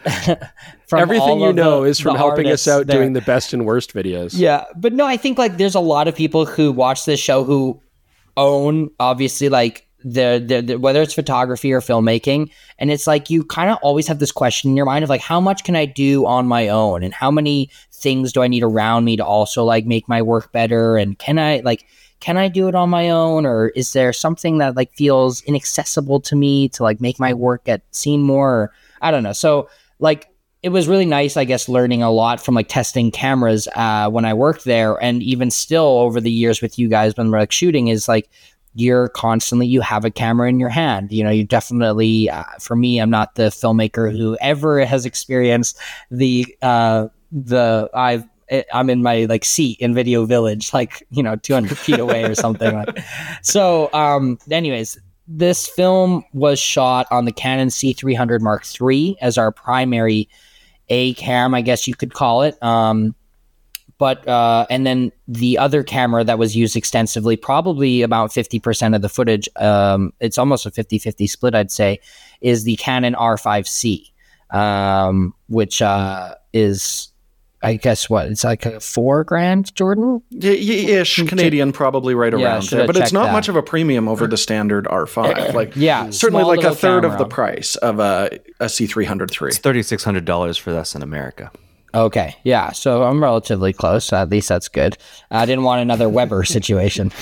S4: from
S1: Everything
S4: all
S1: you
S4: of
S1: know
S4: the-
S1: is from
S4: the
S1: helping us
S4: artists
S1: out
S4: there.
S1: doing the best and worst videos.
S4: Yeah, but no, I think like there's a lot of people who watch this show who own obviously like the, the, the whether it's photography or filmmaking, and it's like you kind of always have this question in your mind of like, how much can I do on my own, and how many things do I need around me to also like make my work better, and can I like can I do it on my own, or is there something that like feels inaccessible to me to like make my work get seen more? Or, I don't know. So like it was really nice, I guess, learning a lot from like testing cameras uh, when I worked there, and even still over the years with you guys when we're like shooting is like. You're constantly, you have a camera in your hand. You know, you definitely, uh, for me, I'm not the filmmaker who ever has experienced the, uh, the, I've, I'm in my like seat in Video Village, like, you know, two hundred feet away or something. Like. So, um, anyways, this film was shot on the Canon C three hundred Mark three as our primary A cam, I guess you could call it. Um, But, uh, and then the other camera that was used extensively, probably about fifty percent of the footage, um, it's almost a fifty-fifty split, I'd say, is the Canon R five C, um, which uh, is, I guess, what? It's like a four grand, Jordan?
S2: Y- y- ish, Canadian, probably right
S4: Yeah,
S2: around
S4: should
S2: there.
S4: have
S2: But it's
S4: checked
S2: not
S4: that.
S2: much of a premium over the standard R five. Like,
S4: Yeah,
S2: certainly
S4: small
S2: like a
S4: little
S2: third of
S4: camera.
S2: the price of a, a C three hundred three.
S3: It's thirty-six hundred dollars for this in America.
S4: Okay, yeah, so I'm relatively close. At least that's good. I didn't want another Weber situation.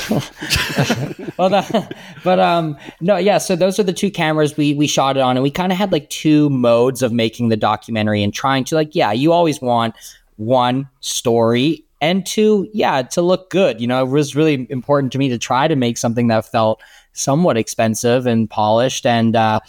S4: well, that, but um, no, yeah. So those are the two cameras we we shot it on, and we kind of had like two modes of making the documentary and trying to like, yeah, you always want one story and two, yeah, to look good. You know, it was really important to me to try to make something that felt somewhat expensive and polished, and uh,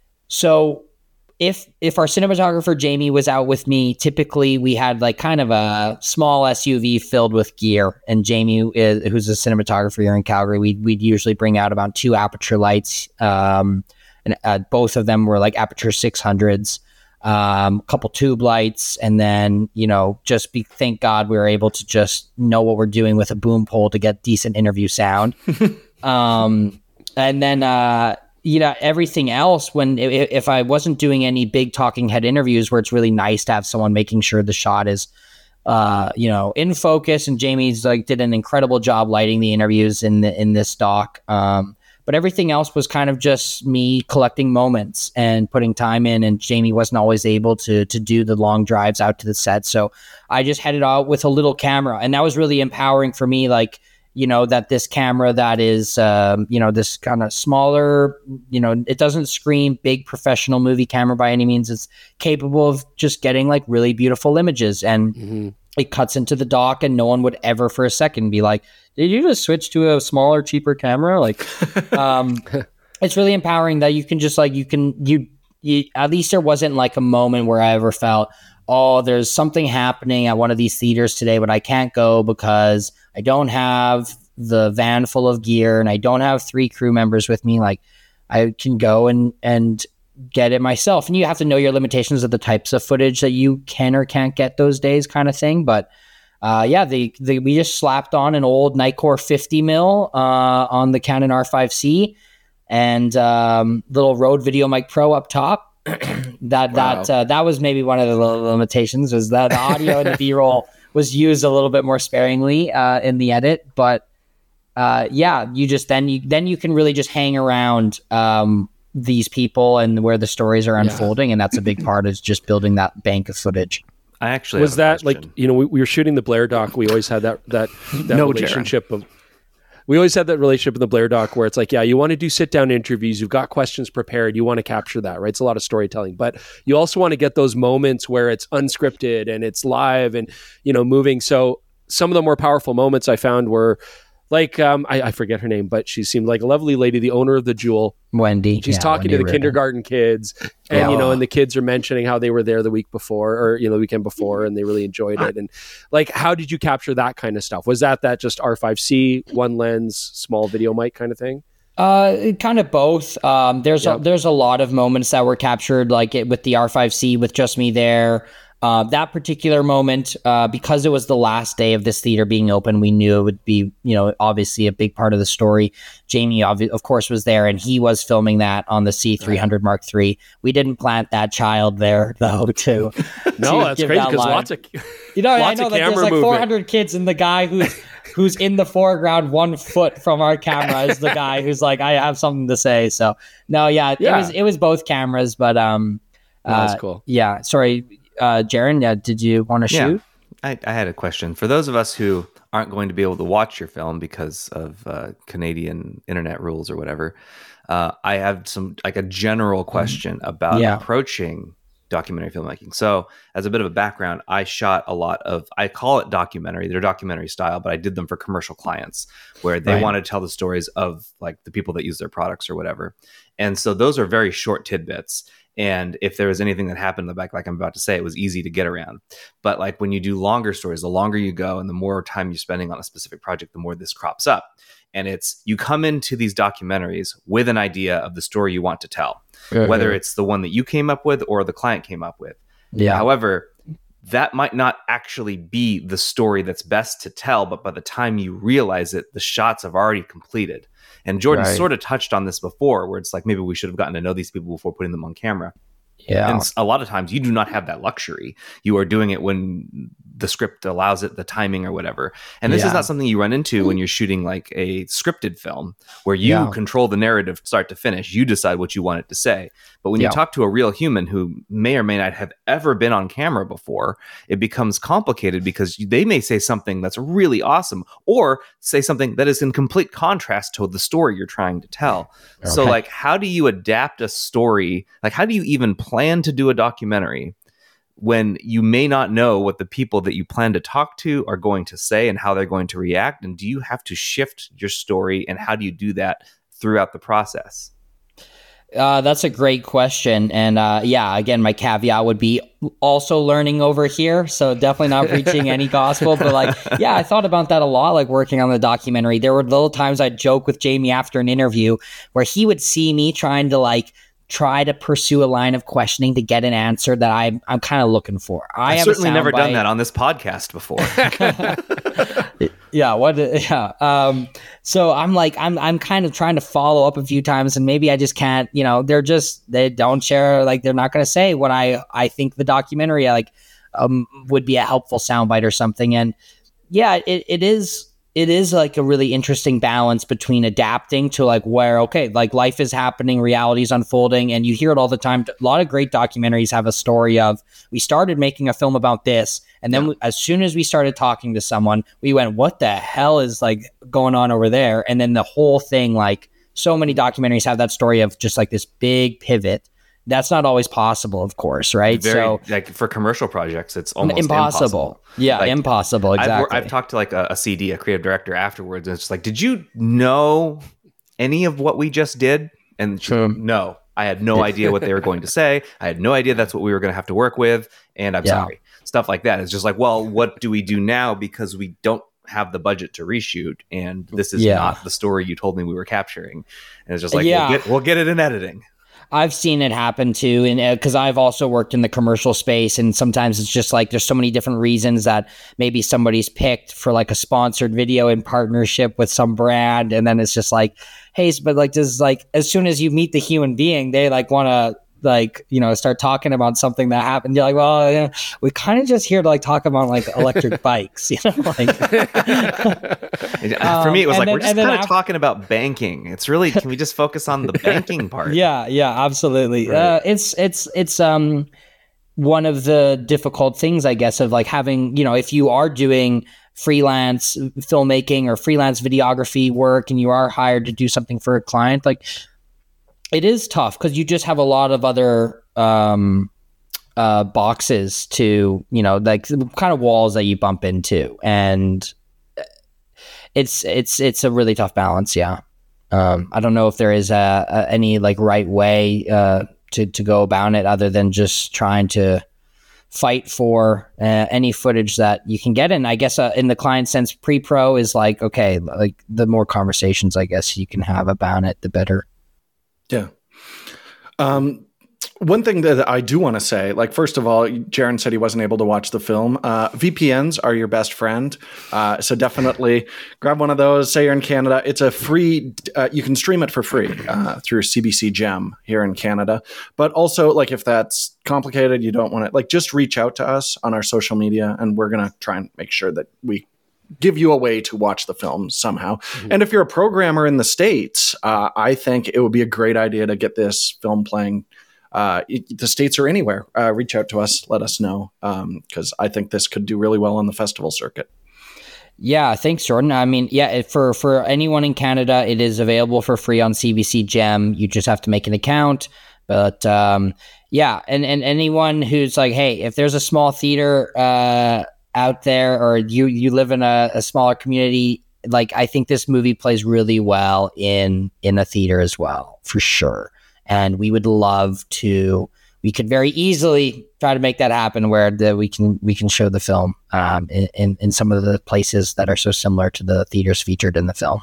S4: so. If if our cinematographer Jamie was out with me, typically we had like kind of a small S U V filled with gear. And Jamie, is, who's a cinematographer here in Calgary, we'd, we'd usually bring out about two aperture lights. Um, and uh, both of them were like aperture six hundreds, um, a couple tube lights. And then, you know, just be, thank God we were able to just know what we're doing with a boom pole to get decent interview sound. um, and then, uh, you know, everything else, when if I wasn't doing any big talking head interviews where it's really nice to have someone making sure the shot is, uh, you know, in focus, and Jamie's like did an incredible job lighting the interviews in the, in this doc. Um, but everything else was kind of just me collecting moments and putting time in, and Jamie wasn't always able to to do the long drives out to the set. So I just headed out with a little camera, and that was really empowering for me. Like, you know, that this camera that is, um, you know, this kind of smaller, you know, it doesn't scream big professional movie camera by any means. It's capable of just getting like really beautiful images, and mm-hmm. it cuts into the dock, and no one would ever for a second be like, did you just switch to a smaller, cheaper camera? Like, um, it's really empowering that you can just like, you can, you, you, at least there wasn't like a moment where I ever felt, oh, there's something happening at one of these theaters today, but I can't go because I don't have the van full of gear and I don't have three crew members with me. Like, I can go and, and get it myself. And you have to know your limitations of the types of footage that you can or can't get those days, kind of thing. But uh, yeah, the, the, we just slapped on an old Nikkor fifty mil uh, on the Canon R five C, and um, little Rode VideoMic Pro up top. that
S2: Wow.
S4: that uh, that was maybe one of the limitations, was that the audio and the B-roll was used a little bit more sparingly uh, in the edit. But uh, yeah, you just then you then you can really just hang around um, these people and where the stories are unfolding, and that's a big part, is just building that bank of footage.
S3: I actually
S1: was
S3: have a
S1: that like,
S3: question.
S1: you know, we, we were shooting the Blair doc. We always had that that that
S2: No,
S1: relationship of we always had that relationship in the Blair doc where it's like, yeah, you want to do sit down interviews, you've got questions prepared, you want to capture that, right? It's a lot of storytelling, but you also want to get those moments where it's unscripted and it's live and, you know, moving. So some of the more powerful moments I found were like, um, I, I forget her name, but she seemed like a lovely lady, the owner of the Jewel.
S4: Wendy.
S1: She's
S4: yeah,
S1: talking
S4: Wendy
S1: to the
S4: Ribbon.
S1: kindergarten kids, and
S4: Yeah.
S1: you know, and the kids are mentioning how they were there the week before, or you know, the weekend before, and they really enjoyed it. And like, how did you capture that kind of stuff? Was that that just R five C, one lens, small video mic kind of thing?
S4: Uh, kind of both. Um, there's
S1: Yep.
S4: a, there's a lot of moments that were captured, like it with the R five C, with just me there. Uh, that particular moment, uh, because it was the last day of this theater being open, we knew it would be, you know, obviously a big part of the story. Jamie, obvi- of course, was there, and he was filming that on the C three hundred Mark three. We didn't plant that child there, though, to
S1: No,
S4: to
S1: that's
S4: give
S1: crazy
S4: that
S1: because line.
S4: line.
S1: lots of
S4: You know, I
S1: Lots
S4: know
S1: of
S4: that there's
S1: camera
S4: like
S1: movement.
S4: four hundred kids, and the guy who's who's in the foreground one foot from our camera is the guy who's like, I have something to say. So no, yeah,
S1: Yeah.
S4: it was it was both cameras, but um,
S1: Oh, that's
S4: uh,
S1: cool.
S4: Yeah, sorry, uh, Jaron. Yeah, did you want to
S3: Yeah.
S4: shoot?
S3: I, I had a question. For those of us who aren't going to be able to watch your film because of uh, Canadian internet rules or whatever, uh, I have some like a general question about
S4: Yeah.
S3: approaching documentary filmmaking. So as a bit of a background, I shot a lot of, I call it documentary. They're documentary style, but I did them for commercial clients where they
S4: Right.
S3: want to tell the stories of like the people that use their products or whatever. And so those are very short tidbits. And if there was anything that happened in the back, like I'm about to say, it was easy to get around. But like when you do longer stories, the longer you go and the more time you're spending on a specific project, the more this crops up. And it's, you come into these documentaries with an idea of the story you want to tell, whether it's the one that you came up with or the client came up with.
S4: Yeah.
S3: However, that might not actually be the story that's best to tell, but by the time you realize it, the shots have already completed. And Jordan
S4: Right.
S3: sort of touched on this before, where it's like maybe we should have gotten to know these people before putting them on camera.
S4: Yeah.
S3: And a lot of times you do not have that luxury. You are doing it when the script allows it, the timing or whatever. And this
S4: Yeah.
S3: is not something you run into when you're shooting like a scripted film where you
S4: Yeah.
S3: control the narrative start to finish. You decide what you want it to say. But when
S4: Yeah.
S3: you talk to a real human who may or may not have ever been on camera before, it becomes complicated because they may say something that's really awesome or say something that is in complete contrast to the story you're trying to tell. So
S4: Okay.
S3: like, how do you adapt a story? Like, how do you even plan to do a documentary when you may not know what the people that you plan to talk to are going to say and how they're going to react? And do you have to shift your story? And how do you do that throughout the process?
S4: Uh, that's a great question. And uh, yeah, again, my caveat would be also learning over here. So definitely not preaching any gospel. But like, yeah, I thought about that a lot, like working on the documentary. There were little times I'd joke with Jamie after an interview where he would see me trying to like try to pursue a line of questioning to get an answer that I'm, I'm kind of looking for. I
S3: I've
S4: have a
S3: certainly never done
S4: soundbite.
S3: that on this podcast before.
S4: Yeah, what yeah. Um so I'm like I'm I'm kind of trying to follow up a few times and maybe I just can't, you know, they're just they don't share, like they're not going to say what I I think the documentary like um would be a helpful soundbite or something. And yeah, it it is it is like a really interesting balance between adapting to like where, okay, like life is happening, reality is unfolding, and you hear it all the time. A lot of great documentaries have a story of, we started making a film about this, and then we, as soon as we started talking to someone, we went, what the hell is like going on over there? And then the whole thing, like so many documentaries have that story of just like this big pivot. That's not always possible, of course, right?
S3: Very,
S4: so
S3: like for commercial projects, it's almost
S4: impossible.
S3: impossible.
S4: Yeah,
S3: Like,
S4: impossible.
S3: I've,
S4: Exactly.
S3: wor- I've talked to like a, a C D, a creative director afterwards, and it's just like, did you know any of what we just did? And she, no, I had no idea what they were going to say. I had no idea that's what we were going to have to work with. And I'm
S4: Yeah.
S3: sorry. Stuff like that. It's just like, well, what do we do now? Because we don't have the budget to reshoot. And this is
S4: Yeah.
S3: not the story you told me we were capturing. And it's just like,
S4: Yeah.
S3: we'll, get, we'll get it in editing.
S4: I've seen it happen too, and because I've also worked in the commercial space, and sometimes it's just like there's so many different reasons that maybe somebody's picked for like a sponsored video in partnership with some brand, and then it's just like, hey, but like does like as soon as you meet the human being, they like want to like you know start talking about something that happened. You're like, well, you know, we kind of just here to like talk about like electric bikes, you know, like.
S3: For me, it was
S4: Um,
S3: like,
S4: and then-
S3: we're just
S4: and then
S3: kind of
S4: af-
S3: talking about banking. It's really, can we just focus on the banking part?
S4: Yeah, yeah, absolutely.
S3: Right.
S4: Uh, it's it's it's um one of the difficult things, I guess, of like having, you know, if you are doing freelance filmmaking or freelance videography work and you are hired to do something for a client, like it is tough because you just have a lot of other um uh boxes to, you know, like kind of walls that you bump into, and it's it's it's a really tough balance. Yeah. Um, I don't know if there is a, a, any like right way uh, to to go about it other than just trying to fight for uh, any footage that you can get in. I guess uh, in the client sense, pre-pro is like, okay, like the more conversations I guess you can have about it, the better.
S2: Yeah. Um, one thing that I do want to say, like, first of all, Jaron said he wasn't able to watch the film. Uh, V P Ns are your best friend. Uh, so definitely grab one of those. Say you're in Canada. It's a free, uh, you can stream it for free uh, through C B C Gem here in Canada. But also, like, if that's complicated, you don't want to, like, just reach out to us on our social media and we're going to try and make sure that we give you a way to watch the film somehow. Mm-hmm. And if you're a programmer in the States, uh, I think it would be a great idea to get this film playing uh, it, the States or anywhere. Uh, reach out to us, let us know, because um, I think this could do really well on the festival circuit.
S4: Yeah, thanks, Jordan. I mean, yeah, it, for for anyone in Canada, it is available for free on C B C Gem. You just have to make an account. But um, yeah, and, and anyone who's like, hey, if there's a small theater uh, out there, or you you live in a, a smaller community, like I think this movie plays really well in in a theater as well, for sure. And we would love to. We could very easily try to make that happen, where the, we can we can show the film um, in, in in some of the places that are so similar to the theaters featured in the film.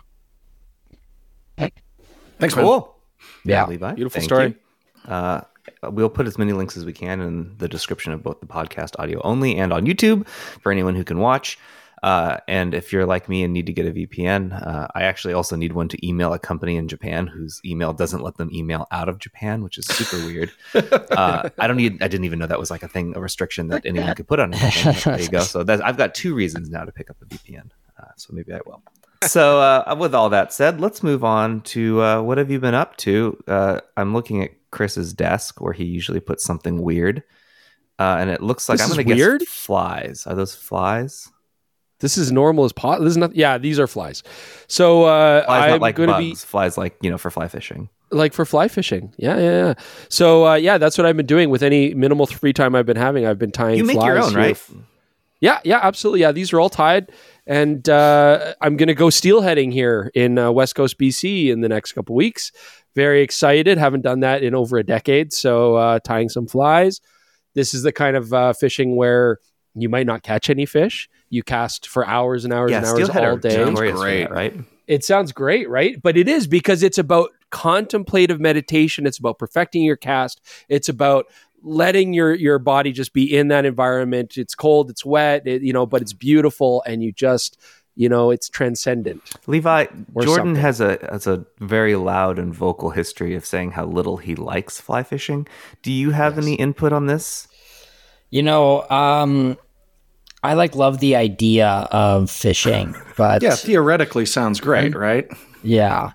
S2: Thanks, man.
S3: Cool.
S4: Yeah,
S3: Levi.
S1: Beautiful
S3: Thank
S1: story.
S3: you. Uh, we'll put as many links as we can in the description of both the podcast audio only and on YouTube for anyone who can watch. Uh, and if you're like me and need to get a V P N, uh, I actually also need one to email a company in Japan whose email doesn't let them email out of Japan, which is super weird. Uh, I don't need, I didn't even know that was like a thing, a restriction that anyone could put on it. There you go. So that's, I've got two reasons now to pick up a V P N. Uh, so maybe I will. So uh, with all that said, let's move on to uh, what have you been up to? Uh, I'm looking at Chris's desk where he usually puts something weird. Uh, and it looks like
S1: This
S3: I'm going
S1: is
S3: to guess
S1: weird?
S3: flies. Are those flies?
S1: This is normal as pot. This is not. Yeah, these are flies. So uh,
S3: Flies
S1: I'm
S3: not like
S1: going to
S3: bugs.
S1: be
S3: Flies like, you know, for fly fishing.
S1: like for fly fishing. Yeah, yeah, yeah. So uh, yeah, that's what I've been doing with any minimal free time I've been having. I've been tying.
S3: You make
S1: flies
S3: your own,
S1: here.
S3: right?
S1: Yeah, yeah, absolutely. Yeah, these are all tied, and uh, I'm going to go steelheading here in uh, West Coast B C in the next couple weeks. Very excited. Haven't done that in over a decade. So uh, tying some flies. This is the kind of uh, fishing where you might not catch any fish. You cast for hours and hours
S3: Yeah,
S1: and hours
S3: steelhead
S1: all
S3: are
S1: day.
S3: notorious for
S2: Great.
S3: that, right?
S1: It sounds great, right? But it is, because it's about contemplative meditation. It's about perfecting your cast. It's about letting your your body just be in that environment. It's cold, it's wet, it, you know, but it's beautiful, and you just, you know, it's transcendent.
S3: Levi,
S1: Or
S3: Jordan
S1: something.
S3: has a has a very loud and vocal history of saying how little he likes fly fishing. Do you have any input on this?
S4: You know, um, I like love the idea of fishing, but
S2: Yeah, theoretically sounds great, right?
S4: yeah.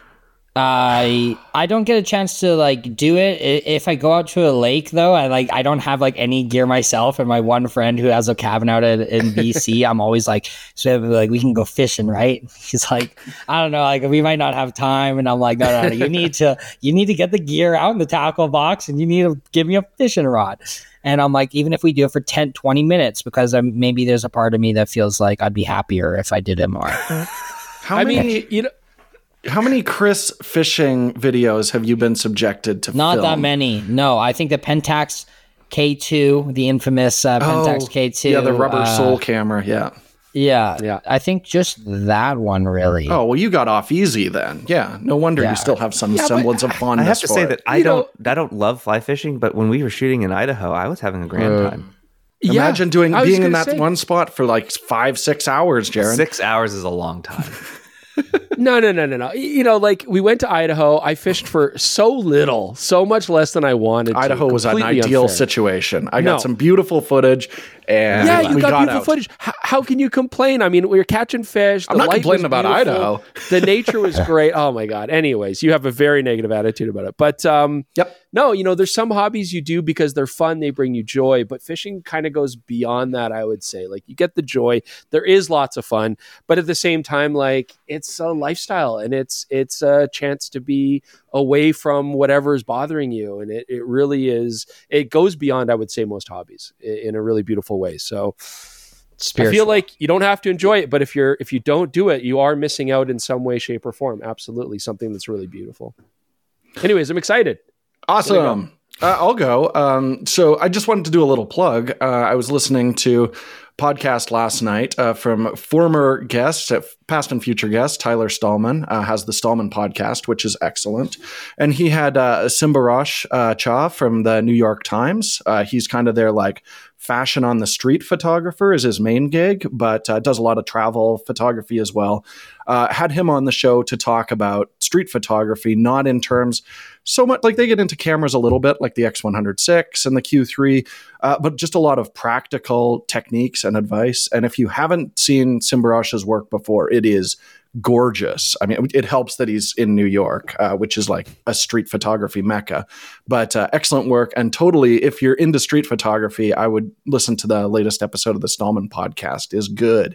S4: I I don't get a chance to like do it. I- If I go out to a lake though, I like I don't have like any gear myself, and my one friend who has a cabin out in, in B C, I'm always like, so like we can go fishing, right? He's like, I don't know, like we might not have time, and I'm like, no, no, no, you need to you need to get the gear out in the tackle box, and you need to give me a fishing rod. And I'm like, even if we do it for ten, twenty minutes, because I'm, maybe there's a part of me that feels like I'd be happier if I did it more.
S2: How
S1: I
S2: many
S1: mean, you know,
S2: how many Chris fishing videos have you been subjected to
S4: Not
S2: film?
S4: that many. No, I think the Pentax K two, the infamous uh, Pentax K two.
S2: Yeah, the rubber
S4: uh,
S2: sole camera, yeah.
S4: Yeah,
S1: Yeah.
S4: I think just that one really.
S2: Oh, well, you got off easy then. Yeah, no wonder
S4: Yeah.
S2: you still have some
S3: but
S2: semblance of
S3: I
S2: fondness
S3: have to
S2: for
S3: say
S2: it.
S3: that I
S1: You
S3: don't
S1: know-
S3: I don't love fly fishing, but when we were shooting in Idaho, I was having a grand
S2: Uh,
S3: time.
S2: Imagine doing
S1: I was
S2: being in
S1: gonna
S2: that
S1: say-
S2: one spot for like five, six hours, Jaron.
S3: Six hours is a long time.
S1: No, no, no, no, no. You know, like we went to Idaho. I fished for so little, so much less than I wanted. to.
S2: Idaho was an
S1: Completely
S2: ideal
S1: unfair.
S2: situation. I
S1: No.
S2: got some beautiful footage, and
S1: Yeah, you
S2: we
S1: got,
S2: got,
S1: beautiful
S2: out.
S1: footage. How, how can you complain? I mean, we were catching fish. The
S2: I'm not
S1: light
S2: complaining
S1: was
S2: about
S1: beautiful.
S2: Idaho.
S1: The nature was great. Oh my god. Anyways, you have a very negative attitude about it. But um,
S2: Yep.
S1: no, you know, there's some hobbies you do because they're fun. They bring you joy. But fishing kind of goes beyond that. I would say, like, you get the joy. There is lots of fun, but at the same time, like, it's a lifestyle, and it's it's a chance to be away from whatever is bothering you, and it, it really is. It goes beyond, I would say, most hobbies i- in a really beautiful way. So I feel like you don't have to enjoy it, but if you're if you don't do it, you are missing out in some way, shape, or form. Absolutely, something that's really beautiful. Anyways, I'm excited.
S2: Awesome. Uh, I'll go. Um, so I just wanted to do a little plug. Uh, I was listening to podcast last night uh, from former guest, uh, past and future guest, Tyler Stallman, uh, has the Stallman podcast, which is excellent. And he had uh, Simbarosh uh, Cha from the New York Times. Uh, he's kind of their like fashion on the street photographer is his main gig, but uh, does a lot of travel photography as well. Uh, had him on the show to talk about street photography, not in terms so much like they get into cameras a little bit like the X one oh six and the Q three, uh, but just a lot of practical techniques techniques and advice. And if you haven't seen Simbarash's work before, it is gorgeous. I mean, it helps that he's in New York, uh, which is like a street photography mecca, but uh, excellent work. And totally, if you're into street photography, I would listen to the latest episode of the Stallman podcast. Is good.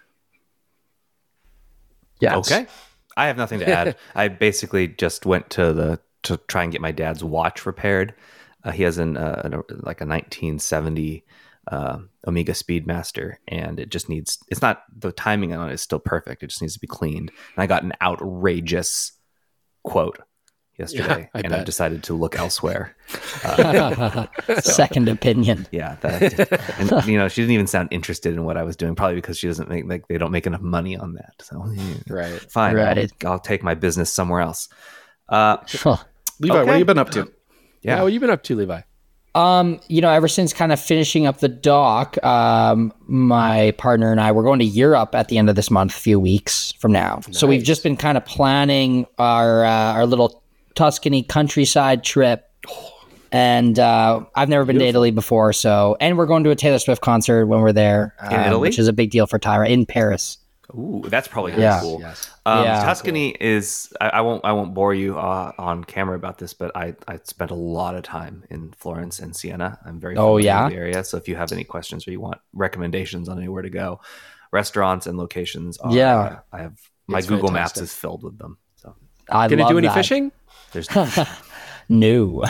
S4: Yeah.
S3: Okay. I have nothing to add. I basically just went to the to try and get my dad's watch repaired. Uh, he has an, uh, an like a nineteen seventy uh, Omega Speedmaster, and it just needs. It's not the timing on it is still perfect. It just needs to be cleaned. And I got an outrageous quote yesterday,
S1: yeah, I
S3: and
S1: bet.
S3: I decided to look elsewhere. Uh,
S4: so, Second opinion.
S3: Yeah, that, and you know, she didn't even sound interested in what I was doing, probably because she doesn't make like they don't make enough money on that. So
S1: right,
S3: fine,
S4: right.
S3: I'll, I'll take my business somewhere else. Uh,
S2: Levi,
S3: okay.
S2: what have you been up to?
S1: Yeah, yeah what have you been up to, Levi?
S4: Um, you know, ever since kind of finishing up the doc, um, my partner and I, we're going to Europe at the end of this month, a few weeks from now. Nice. So we've just been kind of planning our uh, our little Tuscany countryside trip. And uh, I've never been Beautiful. to Italy before, so and we're going to a Taylor Swift concert when we're there,
S3: in um, Italy,
S4: which is a big deal for Tyra in Paris.
S3: Ooh, that's probably really
S4: yeah.
S3: cool.
S1: Yes.
S3: Um,
S4: yeah.
S3: Tuscany is. I, I won't. I won't bore you uh, on camera about this, but I, I spent a lot of time in Florence and Siena. I'm very familiar
S4: oh, yeah?
S3: with the area. So if you have any questions or you want recommendations on anywhere to go, restaurants and locations, are,
S4: yeah,
S3: uh, I have my
S1: it's
S3: Google
S1: fantastic.
S3: Maps is filled with them. So
S4: I
S1: gonna
S4: love
S1: do any
S4: that.
S1: fishing?
S3: There's
S4: no.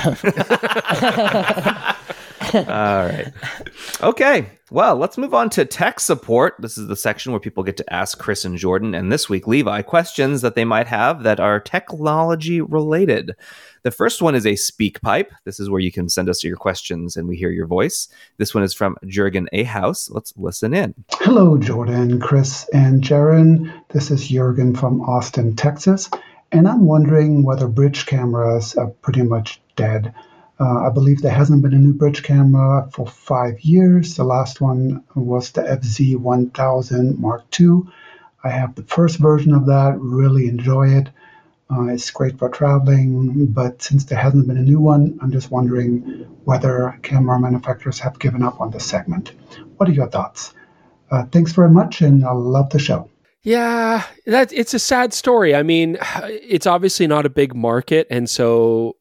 S3: All right. Okay. Well, let's move on to tech support. This is the section where people get to ask Chris and Jordan, and this week, Levi, questions that they might have that are technology related. The first one is a speak pipe. This is where you can send us your questions and we hear your voice. This one is from Jurgen A. House. Let's listen in.
S6: Hello, Jordan, Chris, and Jaron. This is Jurgen from Austin, Texas, and I'm wondering whether bridge cameras are pretty much dead. Uh, I believe there hasn't been a new bridge camera for five years. The last one was the F Z one thousand Mark two. I have the first version of that, really enjoy it. Uh, it's great for traveling, but since there hasn't been a new one, I'm just wondering whether camera manufacturers have given up on this segment. What are your thoughts? Uh, thanks very much, and I love the show.
S1: Yeah, that it's a sad story. I mean, it's obviously not a big market, and so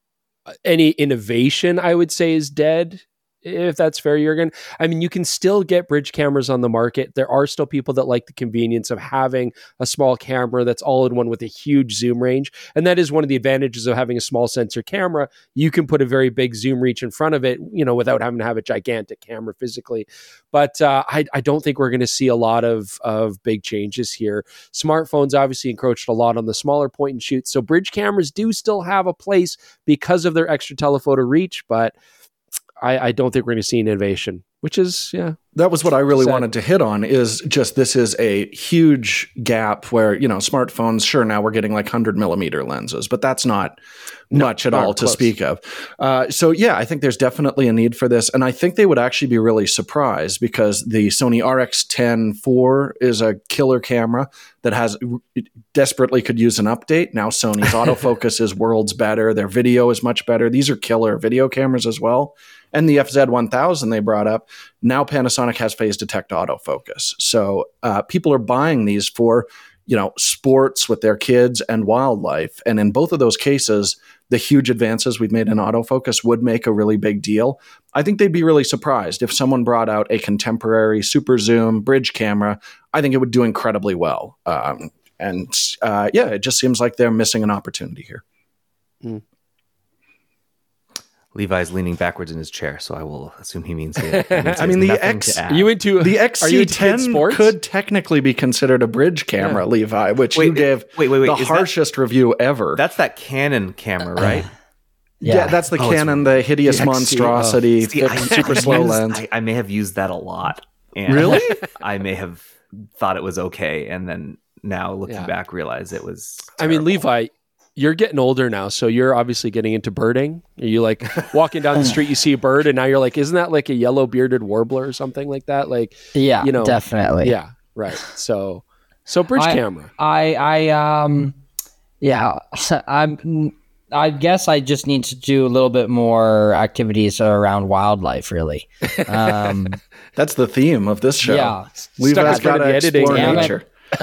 S1: any innovation, I would say, is dead, if that's fair, Jurgen. I mean, you can still get bridge cameras on the market. There are still people that like the convenience of having a small camera that's all in one with a huge zoom range. And that is one of the advantages of having a small sensor camera. You can put a very big zoom reach in front of it, you know, without having to have a gigantic camera physically. But uh, I, I don't think we're going to see a lot of, of big changes here. Smartphones obviously encroached a lot on the smaller point and shoot. So bridge cameras do still have a place because of their extra telephoto reach, but I, I don't think we're going to see an innovation, which is, yeah.
S2: That was what I really
S1: sad.
S2: wanted to hit on is just this is a huge gap where, you know, smartphones, sure, now we're getting like one hundred millimeter lenses, but that's not no, much at all to
S1: close.
S2: speak of. Uh, so, yeah, I think there's definitely a need for this. And I think they would actually be really surprised because the Sony R X ten four is a killer camera that has desperately could use an update. Now Sony's autofocus is worlds better. Their video is much better. These are killer video cameras as well. And the F Z one thousand they brought up, now Panasonic has phase detect autofocus. So uh, people are buying these for, you know, sports with their kids and wildlife. And in both of those cases, the huge advances we've made in autofocus would make a really big deal. I think they'd be really surprised if someone brought out a contemporary super zoom bridge camera. I think it would do incredibly well. Um, and uh, yeah, it just seems like they're missing an opportunity here.
S1: Mm.
S3: Levi's leaning backwards in his chair, so I will assume he means it. He means
S2: I mean, the
S3: nothing
S2: X-
S3: to add.
S1: Are you into
S2: The X
S1: are you
S2: C
S1: into kids
S2: ten
S1: sports?
S2: could technically be considered a bridge camera,
S1: Yeah.
S2: Levi, which
S3: Wait,
S2: you gave
S3: wait, wait, wait,
S2: the
S3: is that-
S2: harshest review ever.
S3: That's that Canon camera, right?
S2: yeah.
S4: Yeah.
S2: that's the
S3: Oh, it's
S2: Canon, the hideous
S1: the X C,
S2: monstrosity,
S3: See,
S2: thick,
S3: I-
S2: super
S3: I
S2: slow
S3: used-
S2: lens.
S3: I, I may have used that a lot. And
S2: Really?
S3: I may have thought it was okay, and then now looking
S1: Yeah.
S3: back, realize it was.
S1: I mean,
S3: terrible.
S1: Levi, you're getting older now, so you're obviously getting into birding. Are you like walking down the street, you see a bird, and now you're like, isn't that like a yellow bearded warbler or something like that? Like,
S4: Yeah,
S1: you know,
S4: definitely.
S1: yeah, right. So, so bridge
S4: I-
S1: camera.
S4: I, I, um, yeah, I'm, I guess I just need to do a little bit more activities around wildlife, really. Um,
S2: That's the theme of this show.
S4: Yeah.
S2: Levi's
S1: Stuck
S2: got to
S1: in the editing.
S2: explore
S4: Damn it.
S2: nature.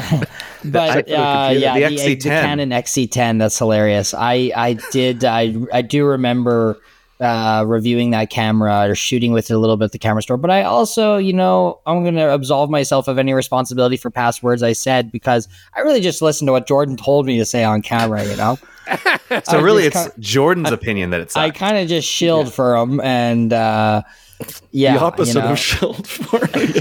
S4: but
S3: the
S4: uh,
S3: computer.
S4: yeah,
S3: The
S4: the,
S3: X C
S4: the
S3: ten.
S4: Canon X C ten. That's hilarious. I I did I I do remember uh, reviewing that camera or shooting with it a little bit at the camera store. But I also, you know, I'm going to absolve myself of any responsibility for past words I said because I really just listened to what Jordan told me to say on camera. You know.
S3: So
S4: I
S3: really, it's
S4: just
S3: Jordan's opinion that it's.
S4: I kind of just shilled yeah. for him, and uh, yeah,
S2: the opposite
S4: you know.
S2: of shilled for me.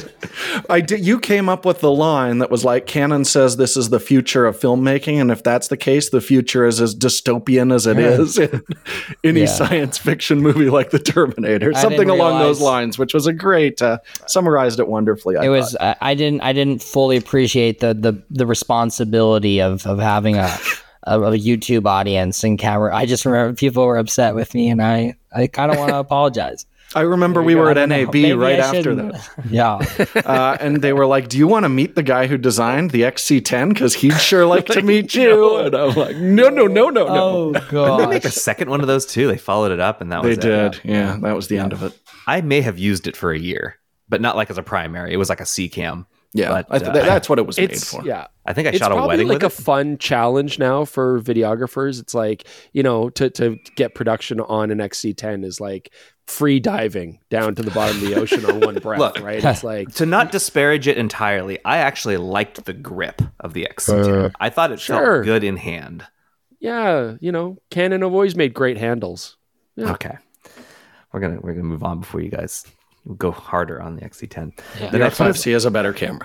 S2: I did. You came up with the line that was like, "Canon says this is the future of filmmaking, and if that's the case, the future is as dystopian as it is in any
S4: Yeah.
S2: science fiction movie like The Terminator."
S4: I
S2: Something
S4: didn't
S2: along
S4: realize-
S2: those lines, which was a great uh, summarized it wonderfully. I
S4: It was.
S2: thought.
S4: I, I didn't. I didn't fully appreciate the the the responsibility of of having a. A, a YouTube audience and camera. I just remember people were upset with me, and I, I kind of want to apologize.
S2: I remember we
S4: I
S2: were at
S4: don't know.
S2: N A B
S4: Maybe
S2: right
S4: I
S2: after
S4: shouldn't-
S2: that.
S4: Yeah,
S2: Uh, and they were like, "Do you want to meet the guy who designed the X C ten? Because he'd sure like to meet you." And I'm like, "No, no, no, no, no."
S4: oh
S3: Didn't they
S4: god.
S3: make a second one of those too? They followed it up, and that
S2: They
S3: was it.
S2: did. Yeah, that was the end of it.
S3: I may have used it for a year, but not like as a primary. It was like a C cam.
S2: Yeah,
S3: But,
S2: I th-
S3: uh,
S2: that's what it was made
S1: It's
S2: for.
S1: yeah.
S3: I think I
S1: It's
S3: shot a
S1: probably
S3: wedding
S1: like
S3: with
S1: a
S3: it.
S1: fun challenge now for videographers. It's like, you know, to to get production on an X C ten is like free diving down to the bottom of the ocean on one breath,
S3: Look.
S1: right? It's like
S3: To not disparage it entirely, I actually liked the grip of the X C ten.
S4: Uh,
S3: I thought it
S1: Sure.
S3: felt good in hand.
S1: yeah, you know, Canon have always made great handles. Yeah.
S3: Okay, we're gonna we're gonna move on before you guys go harder on the X C ten. The
S2: The
S3: next
S2: F
S3: one
S2: five
S3: is
S2: C is a better camera.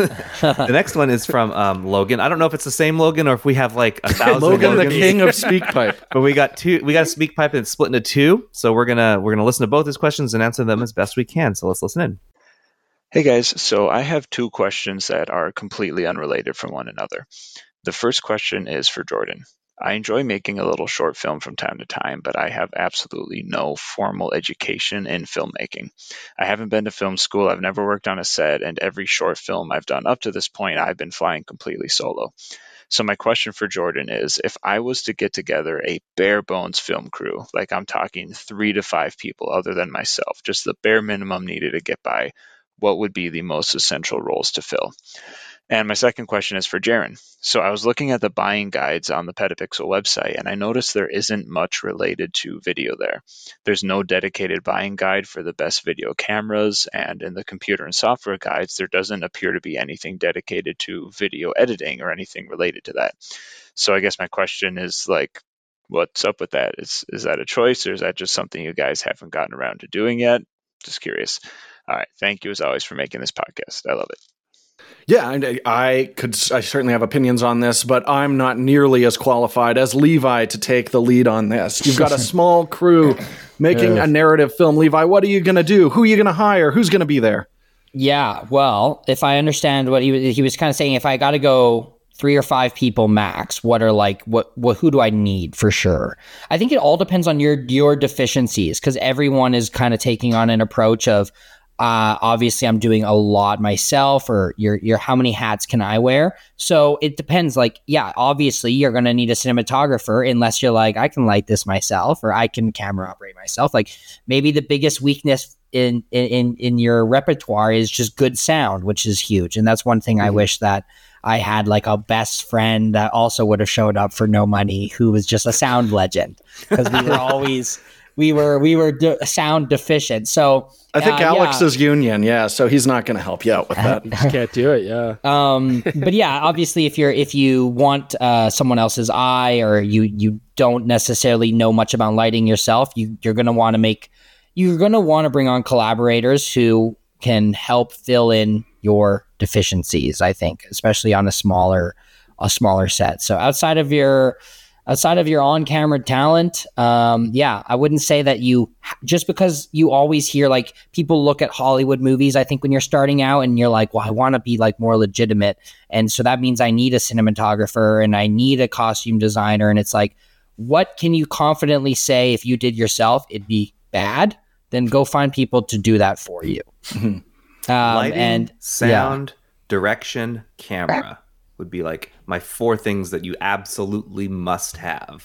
S3: the next one is from um, Logan. I don't know if it's the same Logan or if we have like a thousand
S2: Logan, the
S3: Logans.
S2: king of SpeakPipe.
S3: But we got two. We got a speak pipe and it's split into two. So we're gonna we're gonna listen to both his questions and answer them as best we can. So let's listen in.
S7: Hey guys, so I have two questions that are completely unrelated from one another. The first question is for Jordan. I enjoy making a little short film from time to time, but I have absolutely no formal education in filmmaking. I haven't been to film school, I've never worked on a set, and every short film I've done up to this point, I've been flying completely solo. So my question for Jordan is, if I was to get together a bare bones film crew, like I'm talking three to five people other than myself, just the bare minimum needed to get by, what would be the most essential roles to fill? And my second question is for Jaron. So I was looking at the buying guides on the Petapixel website, and I noticed there isn't much related to video there. There's no dedicated buying guide for the best video cameras, and in the computer and software guides, there doesn't appear to be anything dedicated to video editing or anything related to that. So I guess my question is like, what's up with that? Is is that a choice, or is that just something you guys haven't gotten around to doing yet? Just curious. All right. Thank you as always for making this podcast. I love it.
S2: Yeah, I, I could. I certainly have opinions on this, but I'm not nearly as qualified as Levi to take the lead on this. You've got a small crew making a narrative film. Levi, what are you going to do? Who are you going to hire? Who's going to be there?
S4: Yeah, well, if I understand what he was, he was kind of saying, if I got to go three or five people max, what are like, what, what, who do I need for sure? I think it all depends on your, your deficiencies, because everyone is kind of taking on an approach of, uh, obviously I'm doing a lot myself, or you're, you're, how many hats can I wear? So it depends. Like, yeah, obviously you're going to need a cinematographer unless you're like, I can light this myself, or I can camera operate myself. Like maybe the biggest weakness in, in, in your repertoire is just good sound, which is huge. And that's one thing mm-hmm. I wish that I had like a best friend that also would have showed up for no money, who was just a sound legend, because we were always, we were, we were de- sound deficient. So
S2: I think
S4: uh,
S2: Alex
S4: yeah.
S2: is union. Yeah. So he's not going to help you out with that.
S1: Just can't do it. Yeah.
S4: Um, but yeah, obviously if you're, if you want, uh, someone else's eye, or you, you don't necessarily know much about lighting yourself, you, you're going to want to make, you're going to want to bring on collaborators who can help fill in your deficiencies, I think, especially on a smaller, a smaller set. So outside of your, outside of your on-camera talent, um, yeah, I wouldn't say that you, just because you always hear like people look at Hollywood movies, I think when you're starting out and you're like, well, I want to be like more legitimate. And so that means I need a cinematographer and I need a costume designer. And it's like, what can you confidently say if you did yourself, it'd be bad? Then go find people to do that for you. um,
S3: Lighting,
S4: and
S3: sound, yeah. direction, camera would be like my four things that you absolutely must have.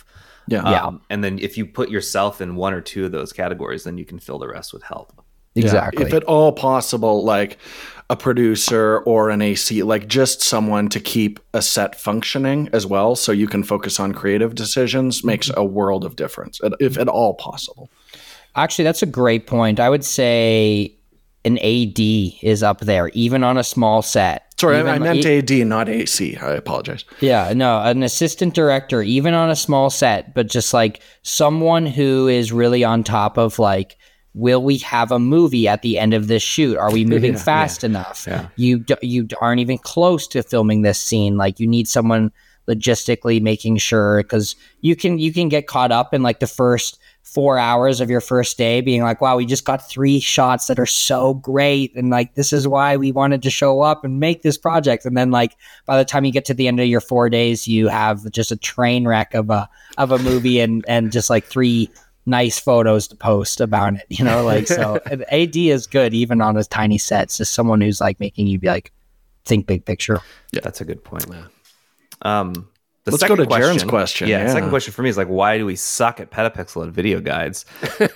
S2: Yeah.
S4: Yeah.
S3: Um, and then if you put yourself in one or two of those categories, then you can fill the rest with help.
S4: Exactly.
S2: Yeah, if at all possible, like a producer or an A C, like just someone to keep a set functioning as well, so you can focus on creative decisions, makes a world of difference, if at all possible.
S4: Actually, that's a great point. I would say an A D is up there, even on a small set.
S2: Sorry,
S4: even,
S2: I meant
S4: e-
S2: A D, not A C. I apologize.
S4: Yeah, no, an assistant director, even on a small set, but just like someone who is really on top of like, will we have a movie at the end of this shoot? Are we moving
S3: Yeah,
S4: fast
S3: yeah,
S4: enough?
S3: yeah.
S4: You d- you aren't even close to filming this scene. Like you need someone logistically making sure, because you can you can get caught up in like the first four hours of your first day being like, wow, we just got three shots that are so great, and like this is why we wanted to show up and make this project. And then like by the time you get to the end of your four days, you have just a train wreck of a of a movie and and just like three nice photos to post about it, you know, like, so A D is good even on a tiny set. It's just someone who's like making you be like, think big picture.
S3: Yeah, that's a good point. Um, the
S2: Let's
S3: second
S2: go to
S3: question,
S2: Jaren's question.
S3: Yeah,
S2: Yeah.
S3: the second question for me is like, why do we suck at Petapixel and video guides?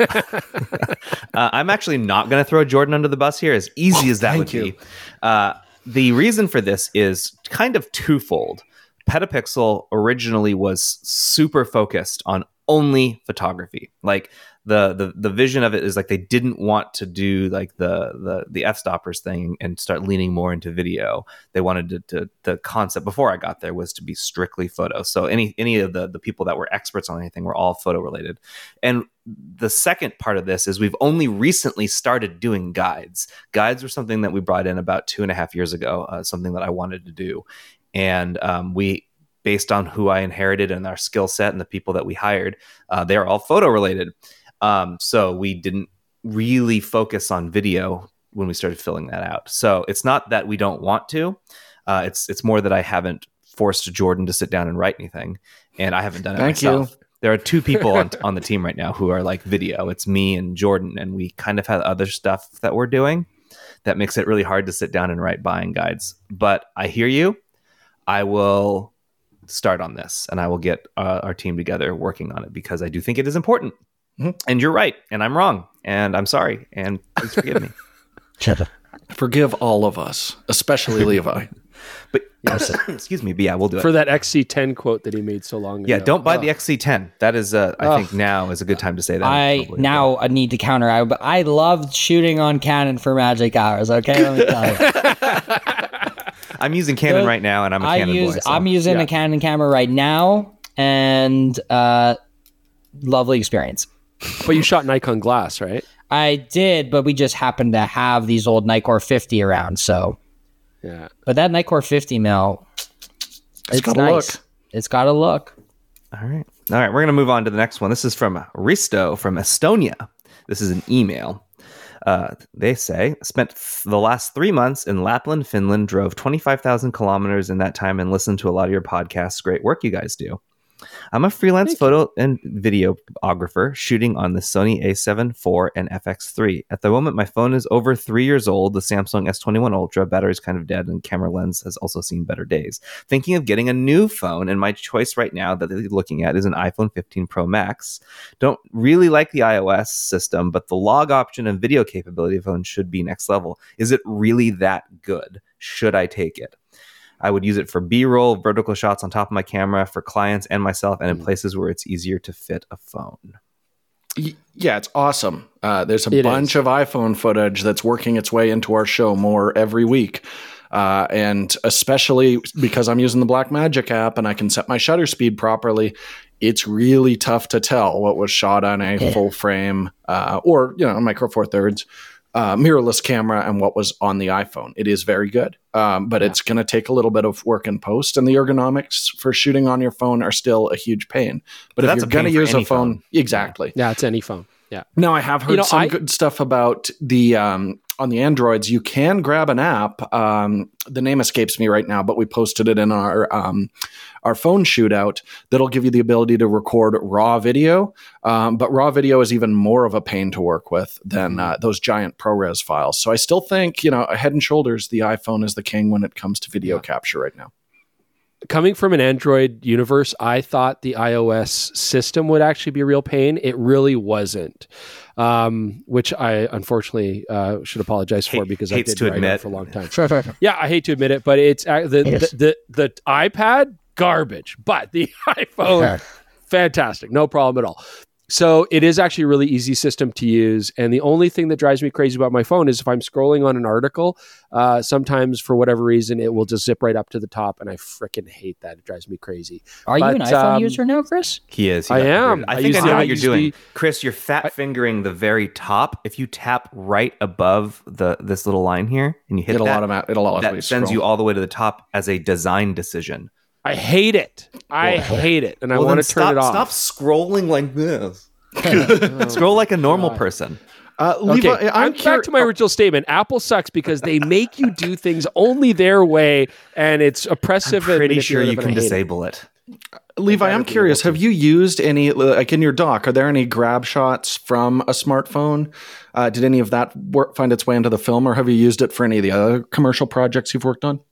S3: uh, I'm actually not going to throw Jordan under the bus here, as easy as that
S2: thank
S3: would
S2: you.
S3: be. Uh, the reason for this is kind of twofold. Petapixel originally was super focused on only photography. Like the the the vision of it is like they didn't want to do like the the the f-stoppers thing and start leaning more into video. They wanted to, to the concept before I got there was to be strictly photo. So any any of the the people that were experts on anything were all photo related. And the second part of this is we've only recently started doing guides. Guides were something that we brought in about two and a half years ago, uh, something that I wanted to do. And um, we based on who I inherited and our skill set and the people that we hired, uh, they're all photo related. Um, so we didn't really focus on video when we started filling that out. So it's not that we don't want to. Uh, it's it's more that I haven't forced Jordan to sit down and write anything, and I haven't done it
S2: Thank
S3: myself.
S2: you.
S3: There are two people on, on the team right now who are like video. It's me and Jordan, and we kind of have other stuff that we're doing that makes it really hard to sit down and write buying guides. But I hear you. I will start on this, and I will get uh, our team together working on it because I do think it is important. Mm-hmm. And you're right, and I'm wrong, and I'm sorry, and please forgive me.
S4: Shut up.
S2: Forgive all of us, especially Levi.
S3: But excuse me, but yeah, we'll do it
S1: For that X C ten quote that he made so long ago.
S3: Yeah, don't buy
S1: Oh.
S3: the X C ten. That is, uh, I
S1: Oh.
S3: think now is a good time to say that.
S4: I
S3: Probably.
S4: now I need to counter. I, but I loved shooting on Canon for Magic Hours. Okay, let me tell you.
S3: I'm using Canon
S4: Good.
S3: right now, and I'm a
S4: I
S3: Canon
S4: use
S3: boy. so,
S4: I'm using
S3: yeah.
S4: a Canon camera right now, and uh, lovely experience.
S1: But you shot Nikon glass, right?
S4: I did, but we just happened to have these old Nikkor fifty around, so.
S1: Yeah.
S4: But that Nikkor fifty mil, it's,
S2: got a
S4: nice.
S2: look.
S4: It's got a look.
S3: All right. All right. We're going to move on to the next one. This is from Risto from Estonia. This is an email. Uh, they say, spent th- the last three months in Lapland, Finland, drove twenty-five thousand kilometers in that time and listened to a lot of your podcasts. Great work you guys do. I'm a freelance
S1: Thank
S3: photo and videographer shooting on the Sony A seven four and F X three. At the moment, my phone is over three years old. The Samsung S twenty-one Ultra battery is kind of dead, and camera lens has also seen better days. Thinking of getting a new phone, and my choice right now that they're looking at is an iPhone fifteen Pro Max. Don't really like the iOS system, but the log option and video capability of the phone should be next level. Is it really that good? Should I take it? I would use it for B-roll, vertical shots on top of my camera, for clients and myself, and in places where it's easier to fit a phone.
S2: Y- Yeah, it's awesome. Uh, there's a
S1: It
S2: bunch
S1: is.
S2: of iPhone footage that's working its way into our show more every week. Uh, and especially because I'm using the Blackmagic app and I can set my shutter speed properly, it's really tough to tell what was shot on a
S4: Yeah.
S2: full frame uh, or, you know, micro four thirds uh, mirrorless camera and what was on the iPhone. It is very good, um, but it's going to take a little bit of work in post, and the ergonomics for shooting on your phone are still a huge pain. But if
S3: That's
S2: you're
S3: a
S2: going to
S3: pain for
S2: use a
S3: any
S2: phone,
S3: phone.
S2: exactly.
S1: Yeah, it's any phone. Yeah.
S2: Now, I have heard
S1: You know,
S2: some
S1: I-
S2: good stuff about the um, on the Androids. You can grab an app. Um, the name escapes me right now, but we posted it in our um, our phone shootout that'll give you the ability to record raw video. Um, but raw video is even more of a pain to work with than uh, those giant ProRes files. So I still think, you know, head and shoulders, the iPhone is the king when it comes to video capture right now.
S1: coming from an Android universe, I thought the iOS system would actually be a real pain. It really wasn't, um, which I unfortunately uh, should apologize for
S3: Hate-
S1: because I
S3: hates
S1: did
S3: to
S1: write
S3: admit.
S1: it for a long time.
S4: Sure, sure, sure.
S1: Yeah, I hate to admit it, but it's uh, the,
S4: Yes.
S1: the, the the iPad garbage, but the iPhone fantastic, no problem at all. So it is actually a really easy system to use. And the only thing that drives me crazy about my phone is if I'm scrolling on an article, uh, sometimes for whatever reason, it will just zip right up to the top. And I freaking hate that. It drives me crazy.
S4: Are
S1: But,
S4: you an iPhone
S1: um,
S4: user now, Chris?
S3: He is. He
S1: I
S3: got
S1: am.
S3: converted. I
S1: I
S3: think
S1: use
S3: I
S1: the-
S3: know
S1: I
S3: what you're
S1: use
S3: doing.
S1: the-
S3: Chris, you're fat fingering the very top. If you tap right above the this little line here and you hit
S2: It'll
S3: that,
S2: automat- it'll
S3: that
S2: automatically
S3: sends
S2: scroll.
S3: you all the way to the top as a design decision.
S1: I hate it. I hate it. And I
S3: Well,
S1: want
S3: then
S1: to turn
S3: stop,
S1: it off.
S3: Stop scrolling like this. Scroll like a normal person.
S2: Uh, Levi,
S1: Okay,
S2: I'm,
S1: I'm
S2: curi-
S1: back to my original statement. Apple sucks because they make you do things only their way, and it's oppressive.
S3: I'm pretty
S1: and
S3: sure you
S1: manipulative,
S3: can
S1: and I hate it.
S3: disable it.
S2: Levi, I'm curious. Have you used any, like in your dock, are there any grab shots from a smartphone? Uh, did any of that work, find its way into the film, or have you used it for any of the other commercial projects you've worked on?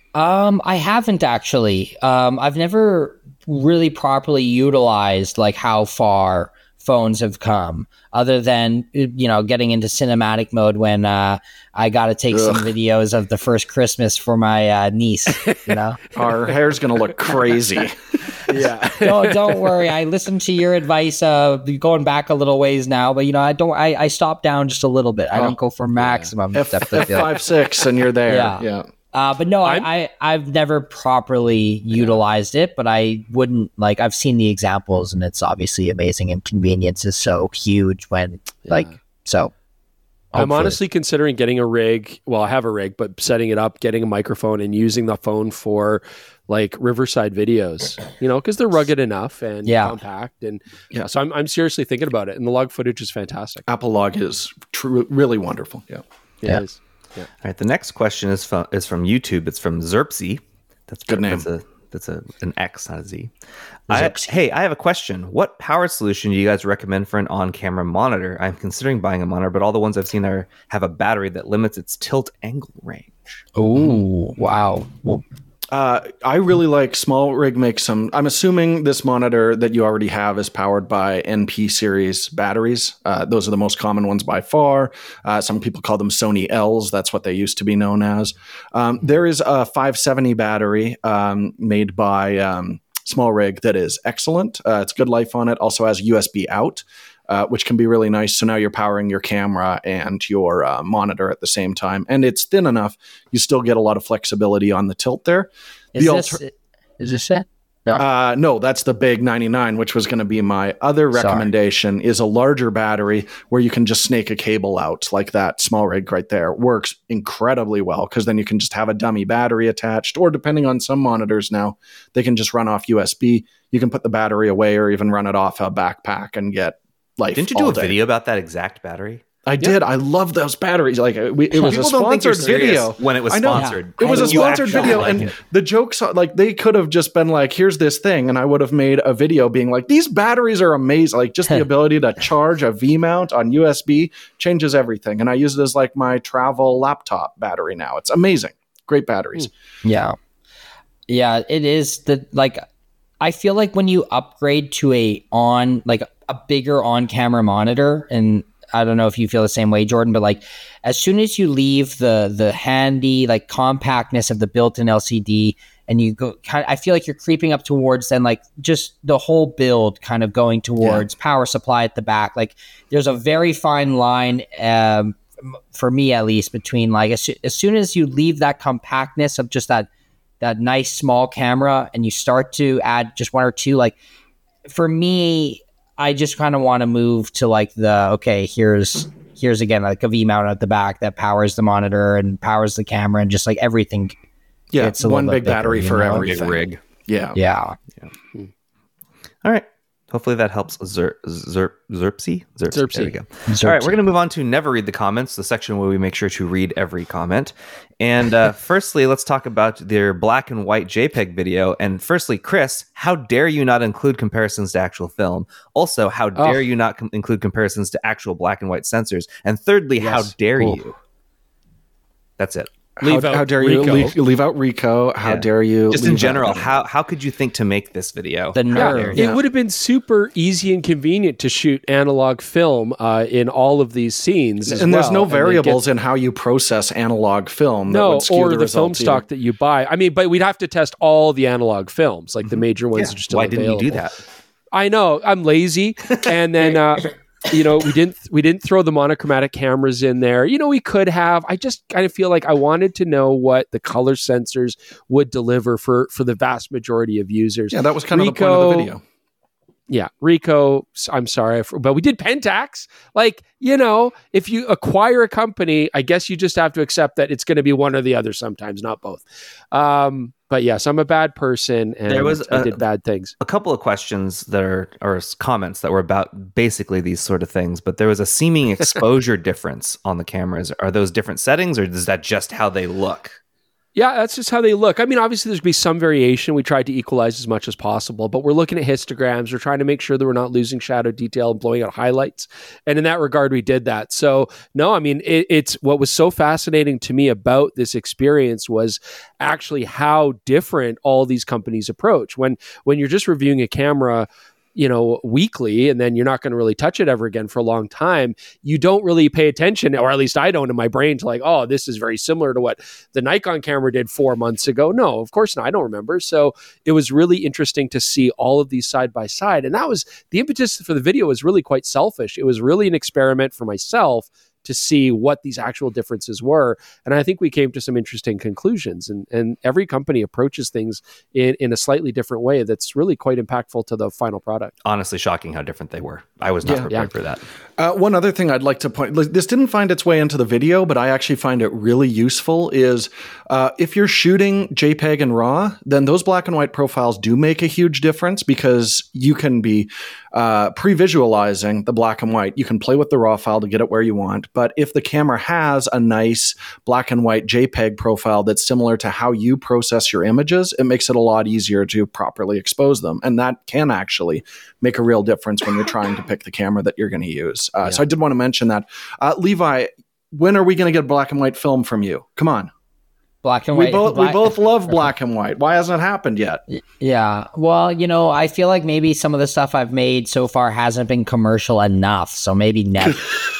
S4: Um, I haven't actually. Um, I've never really properly utilized like how far phones have come, other than you know getting into cinematic mode when uh, I got to take some videos of the first Christmas for my uh, niece. You know,
S2: Our hair's going to look crazy.
S1: Yeah.
S4: don't don't worry. I listened to your advice. Uh, going back a little ways now, but you know I don't. I, I stop down just a little bit. I don't go for maximum
S2: F,
S4: depth of
S2: F
S4: field.
S2: five six, and you're there.
S4: Yeah.
S2: yeah.
S4: Uh, but no,
S1: I'm-
S4: I, I I've never properly utilized it, but I wouldn't like I've seen the examples and it's obviously amazing and convenience is so huge when like so.
S1: I'm
S4: hopefully.
S1: honestly considering getting a rig. Well, I have a rig, but setting it up, getting a microphone, and using the phone for like Riverside videos. You know, because they're rugged enough and
S4: Yeah.
S1: compact, and
S2: Yeah.
S1: yeah. So I'm I'm seriously thinking about it, and the log footage is fantastic.
S2: Apple Log is true, really wonderful. Yeah.
S4: Yeah.
S1: It is.
S3: All right. The next question is from is from YouTube. It's from Zerpsy. That's
S2: Good name.
S3: That's a that's a an X, not a Z. I, hey, I have a question. What power solution do you guys recommend for an on-camera monitor? I'm considering buying a monitor, but all the ones I've seen are have a battery that limits its tilt angle range.
S4: Ooh, wow. Well,
S2: Uh, I really like Small Rig makes some. I'm assuming this monitor that you already have is powered by N P series batteries. Uh, those are the most common ones by far. Uh, some people call them Sony L's. That's what they used to be known as. Um, there is a five seventy battery um, made by um, Small Rig that is excellent. Uh, it's good life on it. Also has U S B out. Uh, which can be really nice. So now you're powering your camera and your uh, monitor at the same time. And it's thin enough. You still get a lot of flexibility on the tilt there.
S4: is
S2: The
S4: this
S2: alter-
S4: is this it? No.
S2: Uh, no, that's the big ninety-nine, which was going to be my other
S4: Sorry.
S2: recommendation, is a larger battery where you can just snake a cable out like that Small Rig right there. Works incredibly well because then you can just have a dummy battery attached, or depending on some monitors now, they can just run off U S B. You can put the battery away or even run it off a backpack and get life.
S3: Didn't you do
S2: all
S3: a
S2: day.
S3: video about that exact battery?
S2: I did. I love those batteries. Like uh, we, it was
S3: People
S2: a
S3: don't think you're
S2: sponsored
S3: serious
S2: video
S3: when it was
S2: I know.
S3: sponsored.
S2: It was a
S3: You
S2: sponsored
S3: actually
S2: video,
S3: like
S2: and
S3: it.
S2: the jokes are- like they could have just been like, "Here's this thing," and I would have made a video being like, "These batteries are amazing!" Like just the ability to charge a V mount on U S B changes everything. And I use it as like my travel laptop battery now. It's amazing. Great batteries.
S4: Yeah. Yeah, it is the like I feel like when you upgrade to a on like a bigger on-camera monitor, and I don't know if you feel the same way, Jordan, but like as soon as you leave the the handy like compactness of the built-in L C D and you go kind of, I feel like you're creeping up towards then like just the whole build kind of going towards power supply at the back. Like there's a very fine line um for me at least between like as, as soon as you leave that compactness of just that that nice small camera and you start to add just one or two, like for me, I just kind of want to move to like the, okay, here's, here's again, like a V mount at the back that powers the monitor and powers the camera and just like everything.
S2: Yeah,
S4: It's a
S2: one
S4: little
S2: big
S4: bit bigger,
S2: battery
S4: you
S2: for
S4: know?
S2: everything.
S3: Big rig.
S2: Yeah.
S4: Yeah.
S3: All right. Hopefully that helps. Zer, Zer, Zerpsy? Zerpsy.
S1: Zerpsy.
S3: There we go. All right, we're going to move on to Never Read the Comments, the section where we make sure to read every comment. And uh, firstly, let's talk about their black and white JPEG video. And firstly, Chris, how dare you not include comparisons to actual film? Also, how dare
S1: Oh.
S3: you not com- include comparisons to actual black and white sensors? And thirdly, how
S1: Yes.
S3: dare
S1: Ooh.
S3: you? That's it.
S1: Leave
S2: how,
S1: out
S2: how dare
S1: Rico.
S2: you leave, leave out Rico? How
S3: Yeah.
S2: dare you?
S3: Just in
S2: leave
S3: general,
S2: out-
S3: how how could you think to make this video?
S4: The
S1: Yeah,
S4: nerve.
S1: it would have been super easy and convenient to shoot analog film uh, in all of these scenes. as
S2: and there's
S1: well,
S2: no
S1: and they
S2: variables
S1: get-
S2: in how you process analog film. that
S1: No,
S2: would skew
S1: or
S2: the,
S1: the, film
S2: results
S1: stock
S2: either.
S1: that you buy. I mean, but we'd have to test all the analog films, like the major ones
S3: Yeah.
S1: that are still
S3: Why didn't you do
S1: available.
S3: that?
S1: I know I'm lazy, and then uh, you know we didn't we didn't throw the monochromatic cameras in there. You know we could have. I just kind of feel like I wanted to know what the color sensors would deliver for for the vast majority of users.
S2: Yeah, that was kind of the point
S1: Rico-
S2: of the video.
S1: Yeah, Rico, s- I'm sorry, for- but we did Pentax. Like, you know, if you acquire a company, I guess you just have to accept that it's going to be one or the other sometimes, not both. Um, but yes, I'm a bad person and
S3: There was
S1: I
S3: a-
S1: did bad things.
S3: A couple of questions that are or s- comments that were about basically these sort of things, but there was a seeming exposure difference on the cameras. Are those different settings, or is that just how they look?
S1: Yeah, that's just how they look. I mean, obviously, there's going to be some variation. We tried to equalize as much as possible, but we're looking at histograms. We're trying to make sure that we're not losing shadow detail and blowing out highlights. And in that regard, we did that. So, no, I mean, it, it's what was so fascinating to me about this experience was actually how different all these companies approach. When when you're just reviewing a camera, you know, weekly, and then you're not going to really touch it ever again for a long time, you don't really pay attention, or at least I don't in my brain, to like, oh, this is very similar to what the Nikon camera did four months ago. No, of course not. I don't remember. So it was really interesting to see all of these side by side. And that was the impetus for the video was really quite selfish. It was really an experiment for myself to see what these actual differences were. And I think we came to some interesting conclusions. And, and every company approaches things in, in a slightly different way that's really quite impactful to the final product.
S3: Honestly, shocking how different they were. I was not
S2: Yeah.
S3: prepared
S1: Yeah.
S3: for that.
S2: Uh, one other thing I'd like to point, like, this didn't find its way into the video, but I actually find it really useful is uh, if you're shooting JPEG and RAW, then those black and white profiles do make a huge difference because you can be uh, pre-visualizing the black and white. You can play with the RAW file to get it where you want. But if the camera has a nice black and white JPEG profile that's similar to how you process your images, it makes it a lot easier to properly expose them. And that can actually make a real difference when you're trying to pick the camera that you're going to use. Uh,
S1: Yeah.
S2: So I did want to mention that. Uh, Levi, when are we going to get black and white film from you? Come on.
S4: Black and
S2: We
S4: white.
S2: both, we
S4: black-
S2: both love black and white. Why hasn't it happened yet?
S4: Yeah. Well, you know, I feel like maybe some of the stuff I've made so far hasn't been commercial enough. So maybe never.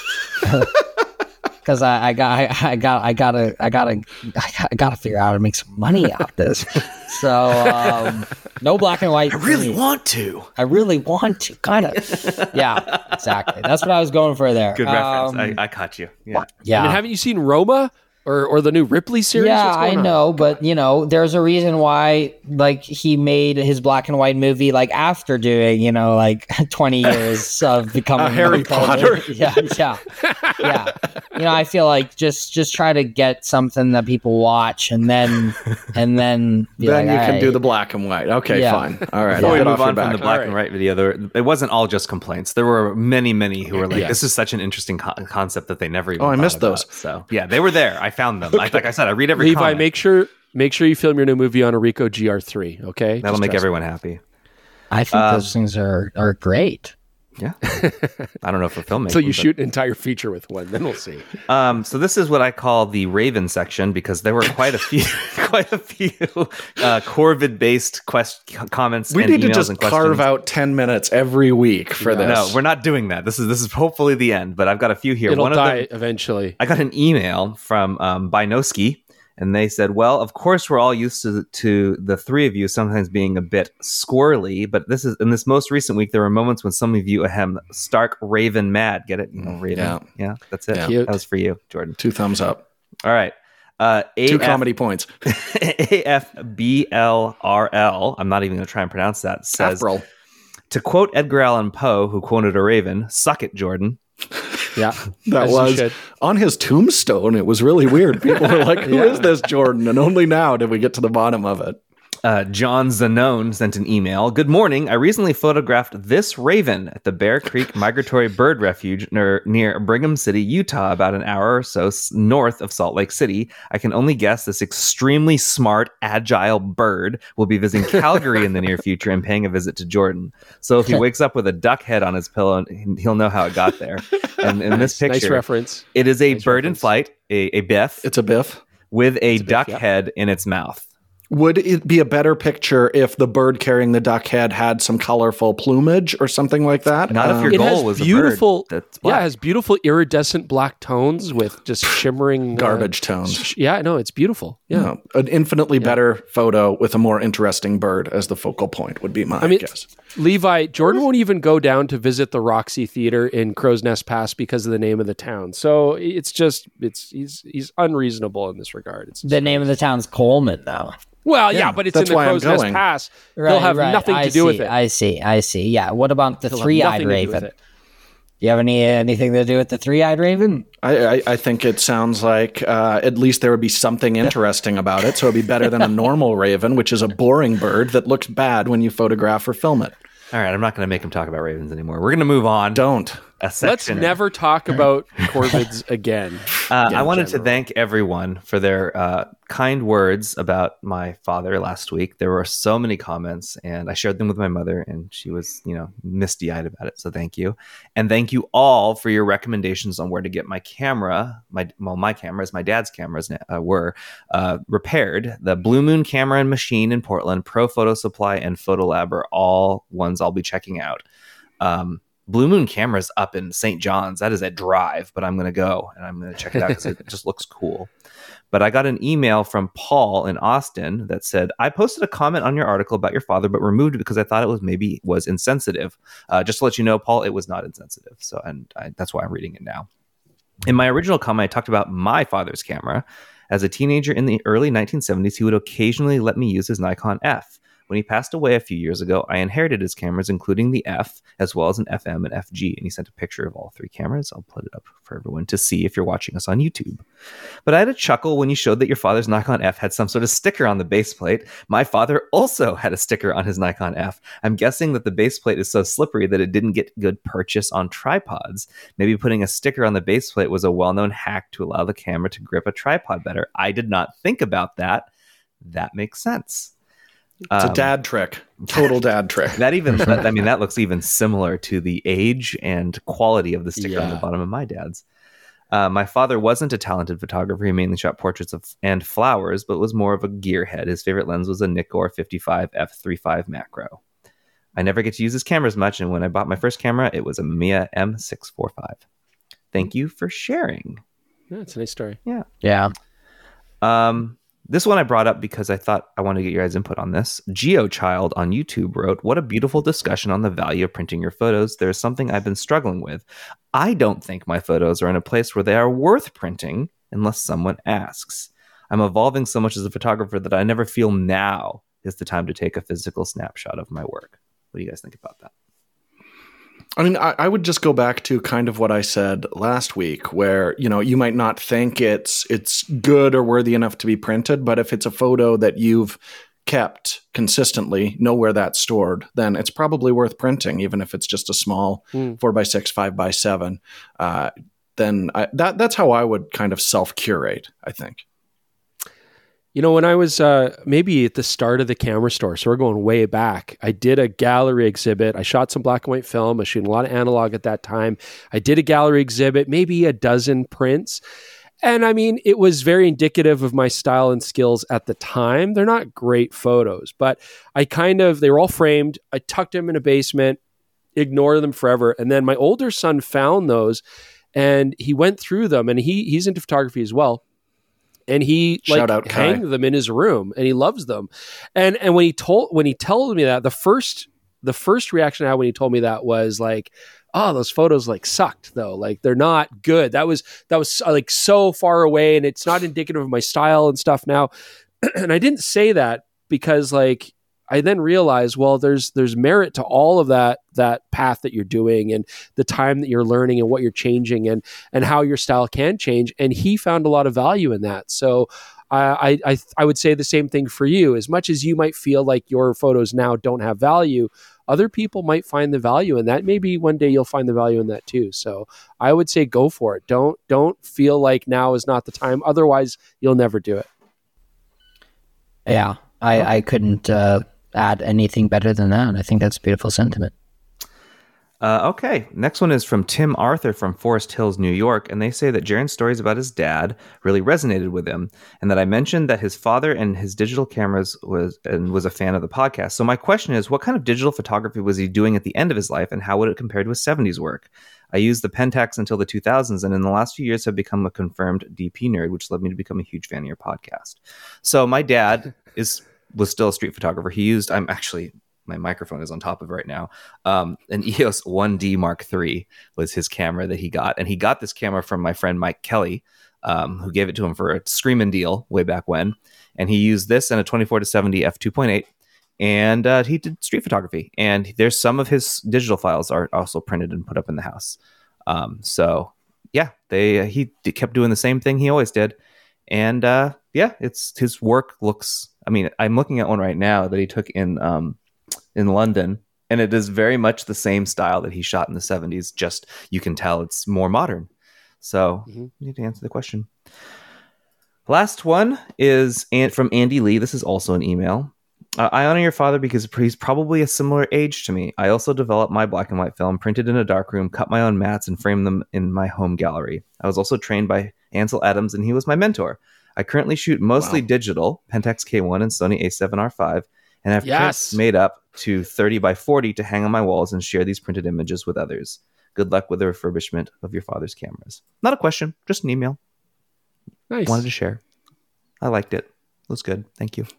S4: Because I, I got, I, I got, I gotta, I gotta, I gotta figure out how to make some money out of this. So um, no black and white.
S3: I really
S4: for me.
S3: want to.
S4: I really want to, kind of. Yeah, exactly. That's what I was going for there.
S3: Good reference.
S4: Um,
S3: I, I caught you. Yeah.
S4: yeah.
S1: I mean, haven't you seen Roma or, or the new Ripley series?
S4: Yeah,
S1: What's
S4: I
S1: going on?
S4: know, but you know, there's a reason why like he made his black and white movie like after doing, you know, like twenty years of becoming
S2: A Harry Potter.
S4: Yeah, yeah. Yeah. You know, I feel like just just try to get something that people watch and then and then be
S2: Then
S4: like,
S2: you
S4: all
S2: can do
S4: right.
S2: the black and white. Okay,
S4: Yeah.
S2: fine. All right.
S3: Before
S2: I'll
S3: we
S2: get
S3: move
S2: off your
S3: on from
S2: back.
S3: the black
S1: All
S3: and
S1: right.
S3: white video, there, it wasn't all just complaints. There were many, many who were like,
S1: Yes.
S3: "This is such an interesting co- concept that they never even."
S2: Oh, I
S3: thought
S2: missed
S3: about."
S2: those.
S3: So yeah, they were there. I found them. I, like I said, I read every
S1: Levi,
S3: comment.
S1: make sure make sure you film your new movie on a Ricoh G R three, okay?
S3: That'll
S1: Just
S3: make
S1: trust me.
S3: everyone happy.
S4: I think
S3: Um,
S4: those things are are great.
S3: Yeah, I don't know if we're filming.
S1: So you shoot an entire feature with one, then we'll see.
S3: Um, so this is what I call the Raven section because there were quite a few, quite a few uh, Corvid-based quest comments.
S2: We
S3: and
S2: need to
S3: emails
S2: just
S3: and
S2: carve
S3: questions.
S2: out ten minutes every week for this.
S3: No, we're not doing that. This is this is hopefully the end. But I've got a few here.
S1: It'll
S3: One
S1: die
S3: of them,
S1: eventually.
S3: I got an email from um, Binoski, and they said, "Well, of course, we're all used to to the three of you sometimes being a bit squirrely, but this is in this most recent week. There were moments when some of you ahem stark Raven mad. Get it? You know, Raven.
S2: Yeah.
S3: Yeah, that's it.
S2: Yeah.
S1: Cute.
S3: That was for you, Jordan.
S2: Two thumbs up.
S3: All right." Uh,
S2: Two
S3: A F
S2: comedy points.
S3: A F B L R L, I'm not even going to try and pronounce that, says,
S2: Afro.
S3: to quote Edgar Allan Poe, who quoted a raven, "Suck it, Jordan."
S1: Yeah.
S2: That
S1: As you
S2: was
S1: should.
S2: on his tombstone. It was really weird. People were like, "Who is
S1: Yeah.
S2: this Jordan?" And only now did we get to the bottom of it.
S3: Uh, John Zanone sent an email. "Good morning. I recently photographed this raven at the Bear Creek Migratory Bird Refuge near, near Brigham City, Utah, about an hour or so s- north of Salt Lake City. I can only guess this extremely smart, agile bird will be visiting Calgary in the near future and paying a visit to Jordan. So if he wakes up with a duck head on his pillow, he'll know how it got there." And in this
S1: Nice
S3: picture,
S1: reference.
S3: it is a
S1: Nice
S3: bird in
S1: reference.
S3: flight, a, a biff,
S2: It's a biff.
S3: with a,
S1: a big
S3: duck
S1: yep.
S3: head in its mouth.
S2: Would it be a better picture if the bird carrying the duck head had some colorful plumage or something like that?
S3: Not if your
S1: It
S3: goal
S1: has
S3: was
S1: beautiful,
S3: a bird that's
S1: yeah,
S3: black.
S1: it has beautiful iridescent black tones with just shimmering
S2: Garbage
S1: uh,
S2: tones.
S1: sh- yeah, no, it's beautiful. Yeah,
S2: No, an infinitely better photo with a more interesting bird as the focal point would be my
S1: I mean,
S2: guess.
S1: Levi, Jordan won't even go down to visit the Roxy Theater in Crow's Nest Pass because of the name of the town. So it's just, it's he's he's unreasonable in this regard. It's
S4: The name of the town's Coleman, though.
S1: well, yeah,
S2: Yeah,
S1: but it's
S2: that's
S1: in the
S2: why I'm
S1: Crow's Nest
S2: going.
S1: Pass.
S4: Right,
S1: They'll have
S4: right.
S1: nothing to
S4: I
S1: do
S4: see,
S1: with it.
S4: I see. I see. Yeah. What about the
S1: They'll have
S4: three-eyed
S1: nothing to do with
S4: raven?
S1: it.
S4: Do you have any anything to do with the three-eyed raven?
S2: I, I, I think it sounds like uh, at least there would be something interesting about it. So it'd be better than a normal raven, which is a boring bird that looks bad when you photograph or film it.
S3: All right, I'm not going to make him talk about ravens anymore. We're going to move on.
S2: Don't.
S3: A
S1: Let's
S3: section.
S1: never talk about corvids again.
S3: Uh,
S1: in
S3: I wanted to
S1: general.
S3: thank everyone for their uh, kind words about my father last week. There were so many comments, and I shared them with my mother, and she was, you know, misty-eyed about it. So thank you, and thank you all for your recommendations on where to get my camera. My well, my cameras, my dad's cameras uh, were uh, repaired. The Blue Moon Camera and Machine in Portland, Pro Photo Supply, and Photolab are all ones I'll be checking out. Um, Blue Moon Camera's up in Saint John's. That is a drive, but I'm going to go and I'm going to check it out because it just looks cool. But I got an email from Paul in Austin that said, I posted a comment on your article about your father, but removed it because I thought it was maybe was insensitive. Uh, just to let you know, Paul, it was not insensitive. So, and I, that's why I'm reading it now. In my original comment, I talked about my father's camera. As a teenager in the early nineteen seventies, he would occasionally let me use his Nikon F. When he passed away a few years ago, I inherited his cameras, including the F, as well as an F M and F G, and he sent a picture of all three cameras. I'll put it up for everyone to see if you're watching us on YouTube. But I had a chuckle when you showed that your father's Nikon F had some sort of sticker on the base plate. My father also had a sticker on his Nikon F. I'm guessing that the base plate is so slippery that it didn't get good purchase on tripods. Maybe putting a sticker on the base plate was a well-known hack to allow the camera to grip a tripod better. I did not think about that. That makes sense.
S2: It's
S3: Um,
S2: a dad trick. Total dad trick.
S3: That even, that, I mean, that looks even similar to the age and quality of the sticker on the
S1: Yeah.
S3: bottom of my dad's. Uh, my father wasn't a talented photographer. He mainly shot portraits of and flowers, but was more of a gearhead. His favorite lens was a Nikkor fifty-five f three point five macro. I never get to use his cameras much, and when I bought my first camera, it was a Mamiya M six forty-five. Thank you for sharing.
S1: Yeah, it's a nice story.
S4: Yeah.
S3: Um, this one I brought up because I thought I wanted to get your guys' input on this. GeoChild on YouTube wrote, "What a beautiful discussion on the value of printing your photos. There is something I've been struggling with. I don't think my photos are in a place where they are worth printing unless someone asks. I'm evolving so much as a photographer that I never feel now is the time to take a physical snapshot of my work." What do you guys think about that?
S2: I mean, I, I would just go back to kind of what I said last week, where, you know, you might not think it's it's good or worthy enough to be printed, but if it's a photo that you've kept consistently, know where that's stored, then it's probably worth printing, even if it's just a small
S1: Mm.
S2: four by six, five by seven. Uh, then I, that that's how I would kind of self curate, I think.
S1: You know, when I was uh, maybe at the start of the camera store, so we're going way back, I did a gallery exhibit. I shot some black and white film. I was shooting a lot of analog at that time. I did a gallery exhibit, maybe a dozen prints. And I mean, it was very indicative of my style and skills at the time. They're not great photos, but I kind of, they were all framed. I tucked them in a basement, ignored them forever. And then my older son found those and he went through them, and he he's into photography as well. And he
S2: Shout
S1: like
S2: out Kai.
S1: hanged them in his room, and he loves them. And and when he told when he told me that, the first the first reaction I had when he told me that was like, "Oh, those photos like sucked though. Like they're not good." That was that was like so far away, and it's not indicative of my style and stuff now. And I didn't say that because like I then realized, well, there's there's merit to all of that that path that you're doing and the time that you're learning and what you're changing and and how your style can change. And he found a lot of value in that. So I I I would say the same thing for you. As much as you might feel like your photos now don't have value, other people might find the value in that. Maybe one day you'll find the value in that too. So I would say go for it. Don't don't feel like now is not the time. Otherwise, you'll never do it.
S4: Yeah. I, I couldn't uh, add anything better than that. I think that's a beautiful sentiment.
S3: Uh, okay, next one is from Tim Arthur from Forest Hills, New York, and they say that Jaron's stories about his dad really resonated with him, and that I mentioned that his father and his digital cameras was and was a fan of the podcast. So my question is, what kind of digital photography was he doing at the end of his life, and how would it compare to his seventies work? I used the Pentax until the two thousands, and in the last few years have become a confirmed D P nerd, which led me to become a huge fan of your podcast. So my dad is was still a street photographer. He used, I'm actually... my microphone is on top of right now. Um, an E O S one D Mark three was his camera that he got. And he got this camera from my friend Mike Kelly, um, who gave it to him for a screaming deal way back when. And he used this and a twenty-four to seventy f two point eight. And uh, he did street photography. And there's some of his digital files are also printed and put up in the house. Um, so, yeah, they uh, he d- kept doing the same thing he always did. And, uh, yeah, it's his work looks... I mean, I'm looking at one right now that he took in... Um, in London, and it is very much the same style that he shot in the seventies, just you can tell it's more modern. So mm-hmm. you need to answer the question. Last one is from Andy Lee. This is also an email. Uh, I honor your father because he's probably a similar age to me. I also developed my black and white film, printed in a darkroom, cut my own mats, and framed them in my home gallery. I was also trained by Ansel Adams, and he was my mentor. I currently shoot mostly wow. digital, Pentax K one and Sony A seven R five, and have yes. prints made up to thirty by forty to hang on my walls and share these printed images with others. Good luck with the refurbishment of your father's cameras. Not a question, just an email. Nice. Wanted to share. I liked it. It was good. Thank you.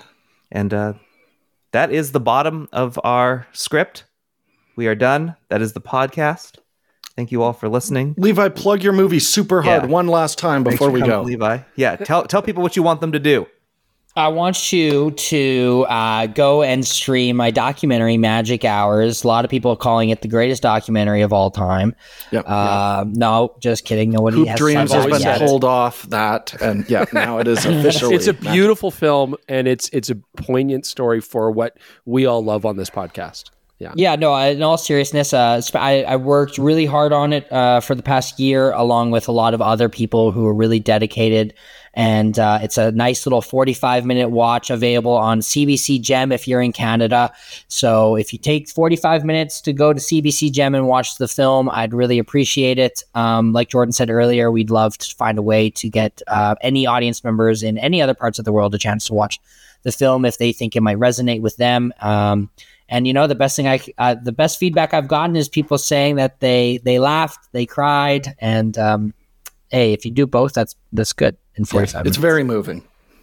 S3: And uh, that is the bottom of our script. We are done. That is the podcast. Thank you all for listening.
S2: Levi, plug your movie super hard yeah. one last time before we go.
S3: Levi. Yeah, tell tell people what you want them to do.
S4: I want you to uh, go and stream my documentary, Magic Hours. A lot of people are calling it the greatest documentary of all time. Yep, uh, yep. No, just kidding. Nobody
S2: Hoop
S4: has
S2: Dreams has been yet. pulled off that, and yeah, now it is officially.
S1: It's a beautiful Magic. film, and it's it's a poignant story for what we all love on this podcast. Yeah,
S4: yeah. No, in all seriousness, uh, I, I worked really hard on it uh, for the past year, along with a lot of other people who are really dedicated. And uh, it's a nice little forty-five minute watch available on C B C Gem if you're in Canada. So if you take forty-five minutes to go to C B C Gem and watch the film, I'd really appreciate it. Um, like Jordan said earlier, we'd love to find a way to get uh, any audience members in any other parts of the world a chance to watch the film if they think it might resonate with them. Um, and you know, the best thing I, uh, the best feedback I've gotten is people saying that they they laughed, they cried, and um, hey, if you do both, that's that's good. In forty-five
S2: yeah,
S4: minutes.
S2: It's very moving.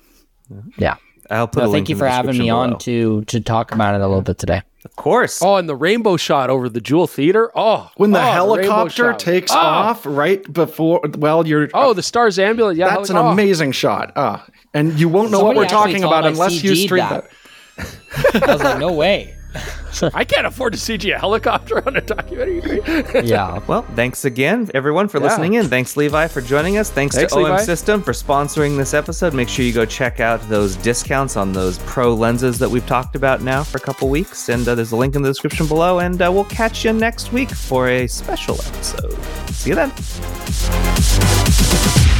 S4: Yeah.
S3: I'll put
S4: no,
S3: a
S4: thank you for having me below. on to to talk about it a little bit today.
S3: Of course.
S1: Oh, and the rainbow shot over the Jewel Theater. Oh,
S2: when the
S1: oh,
S2: helicopter
S1: the
S2: takes
S1: oh.
S2: off right before, well, you're.
S1: Oh, the Stars ambulance. Yeah,
S2: that's
S1: heli-
S2: an
S1: oh.
S2: amazing shot. Ah, and you won't know
S4: Somebody
S2: what we're talking about unless you stream that.
S4: that. I was like, no way.
S1: I can't afford to C G a helicopter on a documentary.
S3: Yeah. Well, thanks again, everyone, for yeah. listening in. Thanks, Levi, for joining us. Thanks, thanks to Levi. O M System for sponsoring this episode. Make sure you go check out those discounts on those pro lenses that we've talked about now for a couple weeks. And uh, there's a link in the description below. And uh, we'll catch you next week for a special episode. See you then.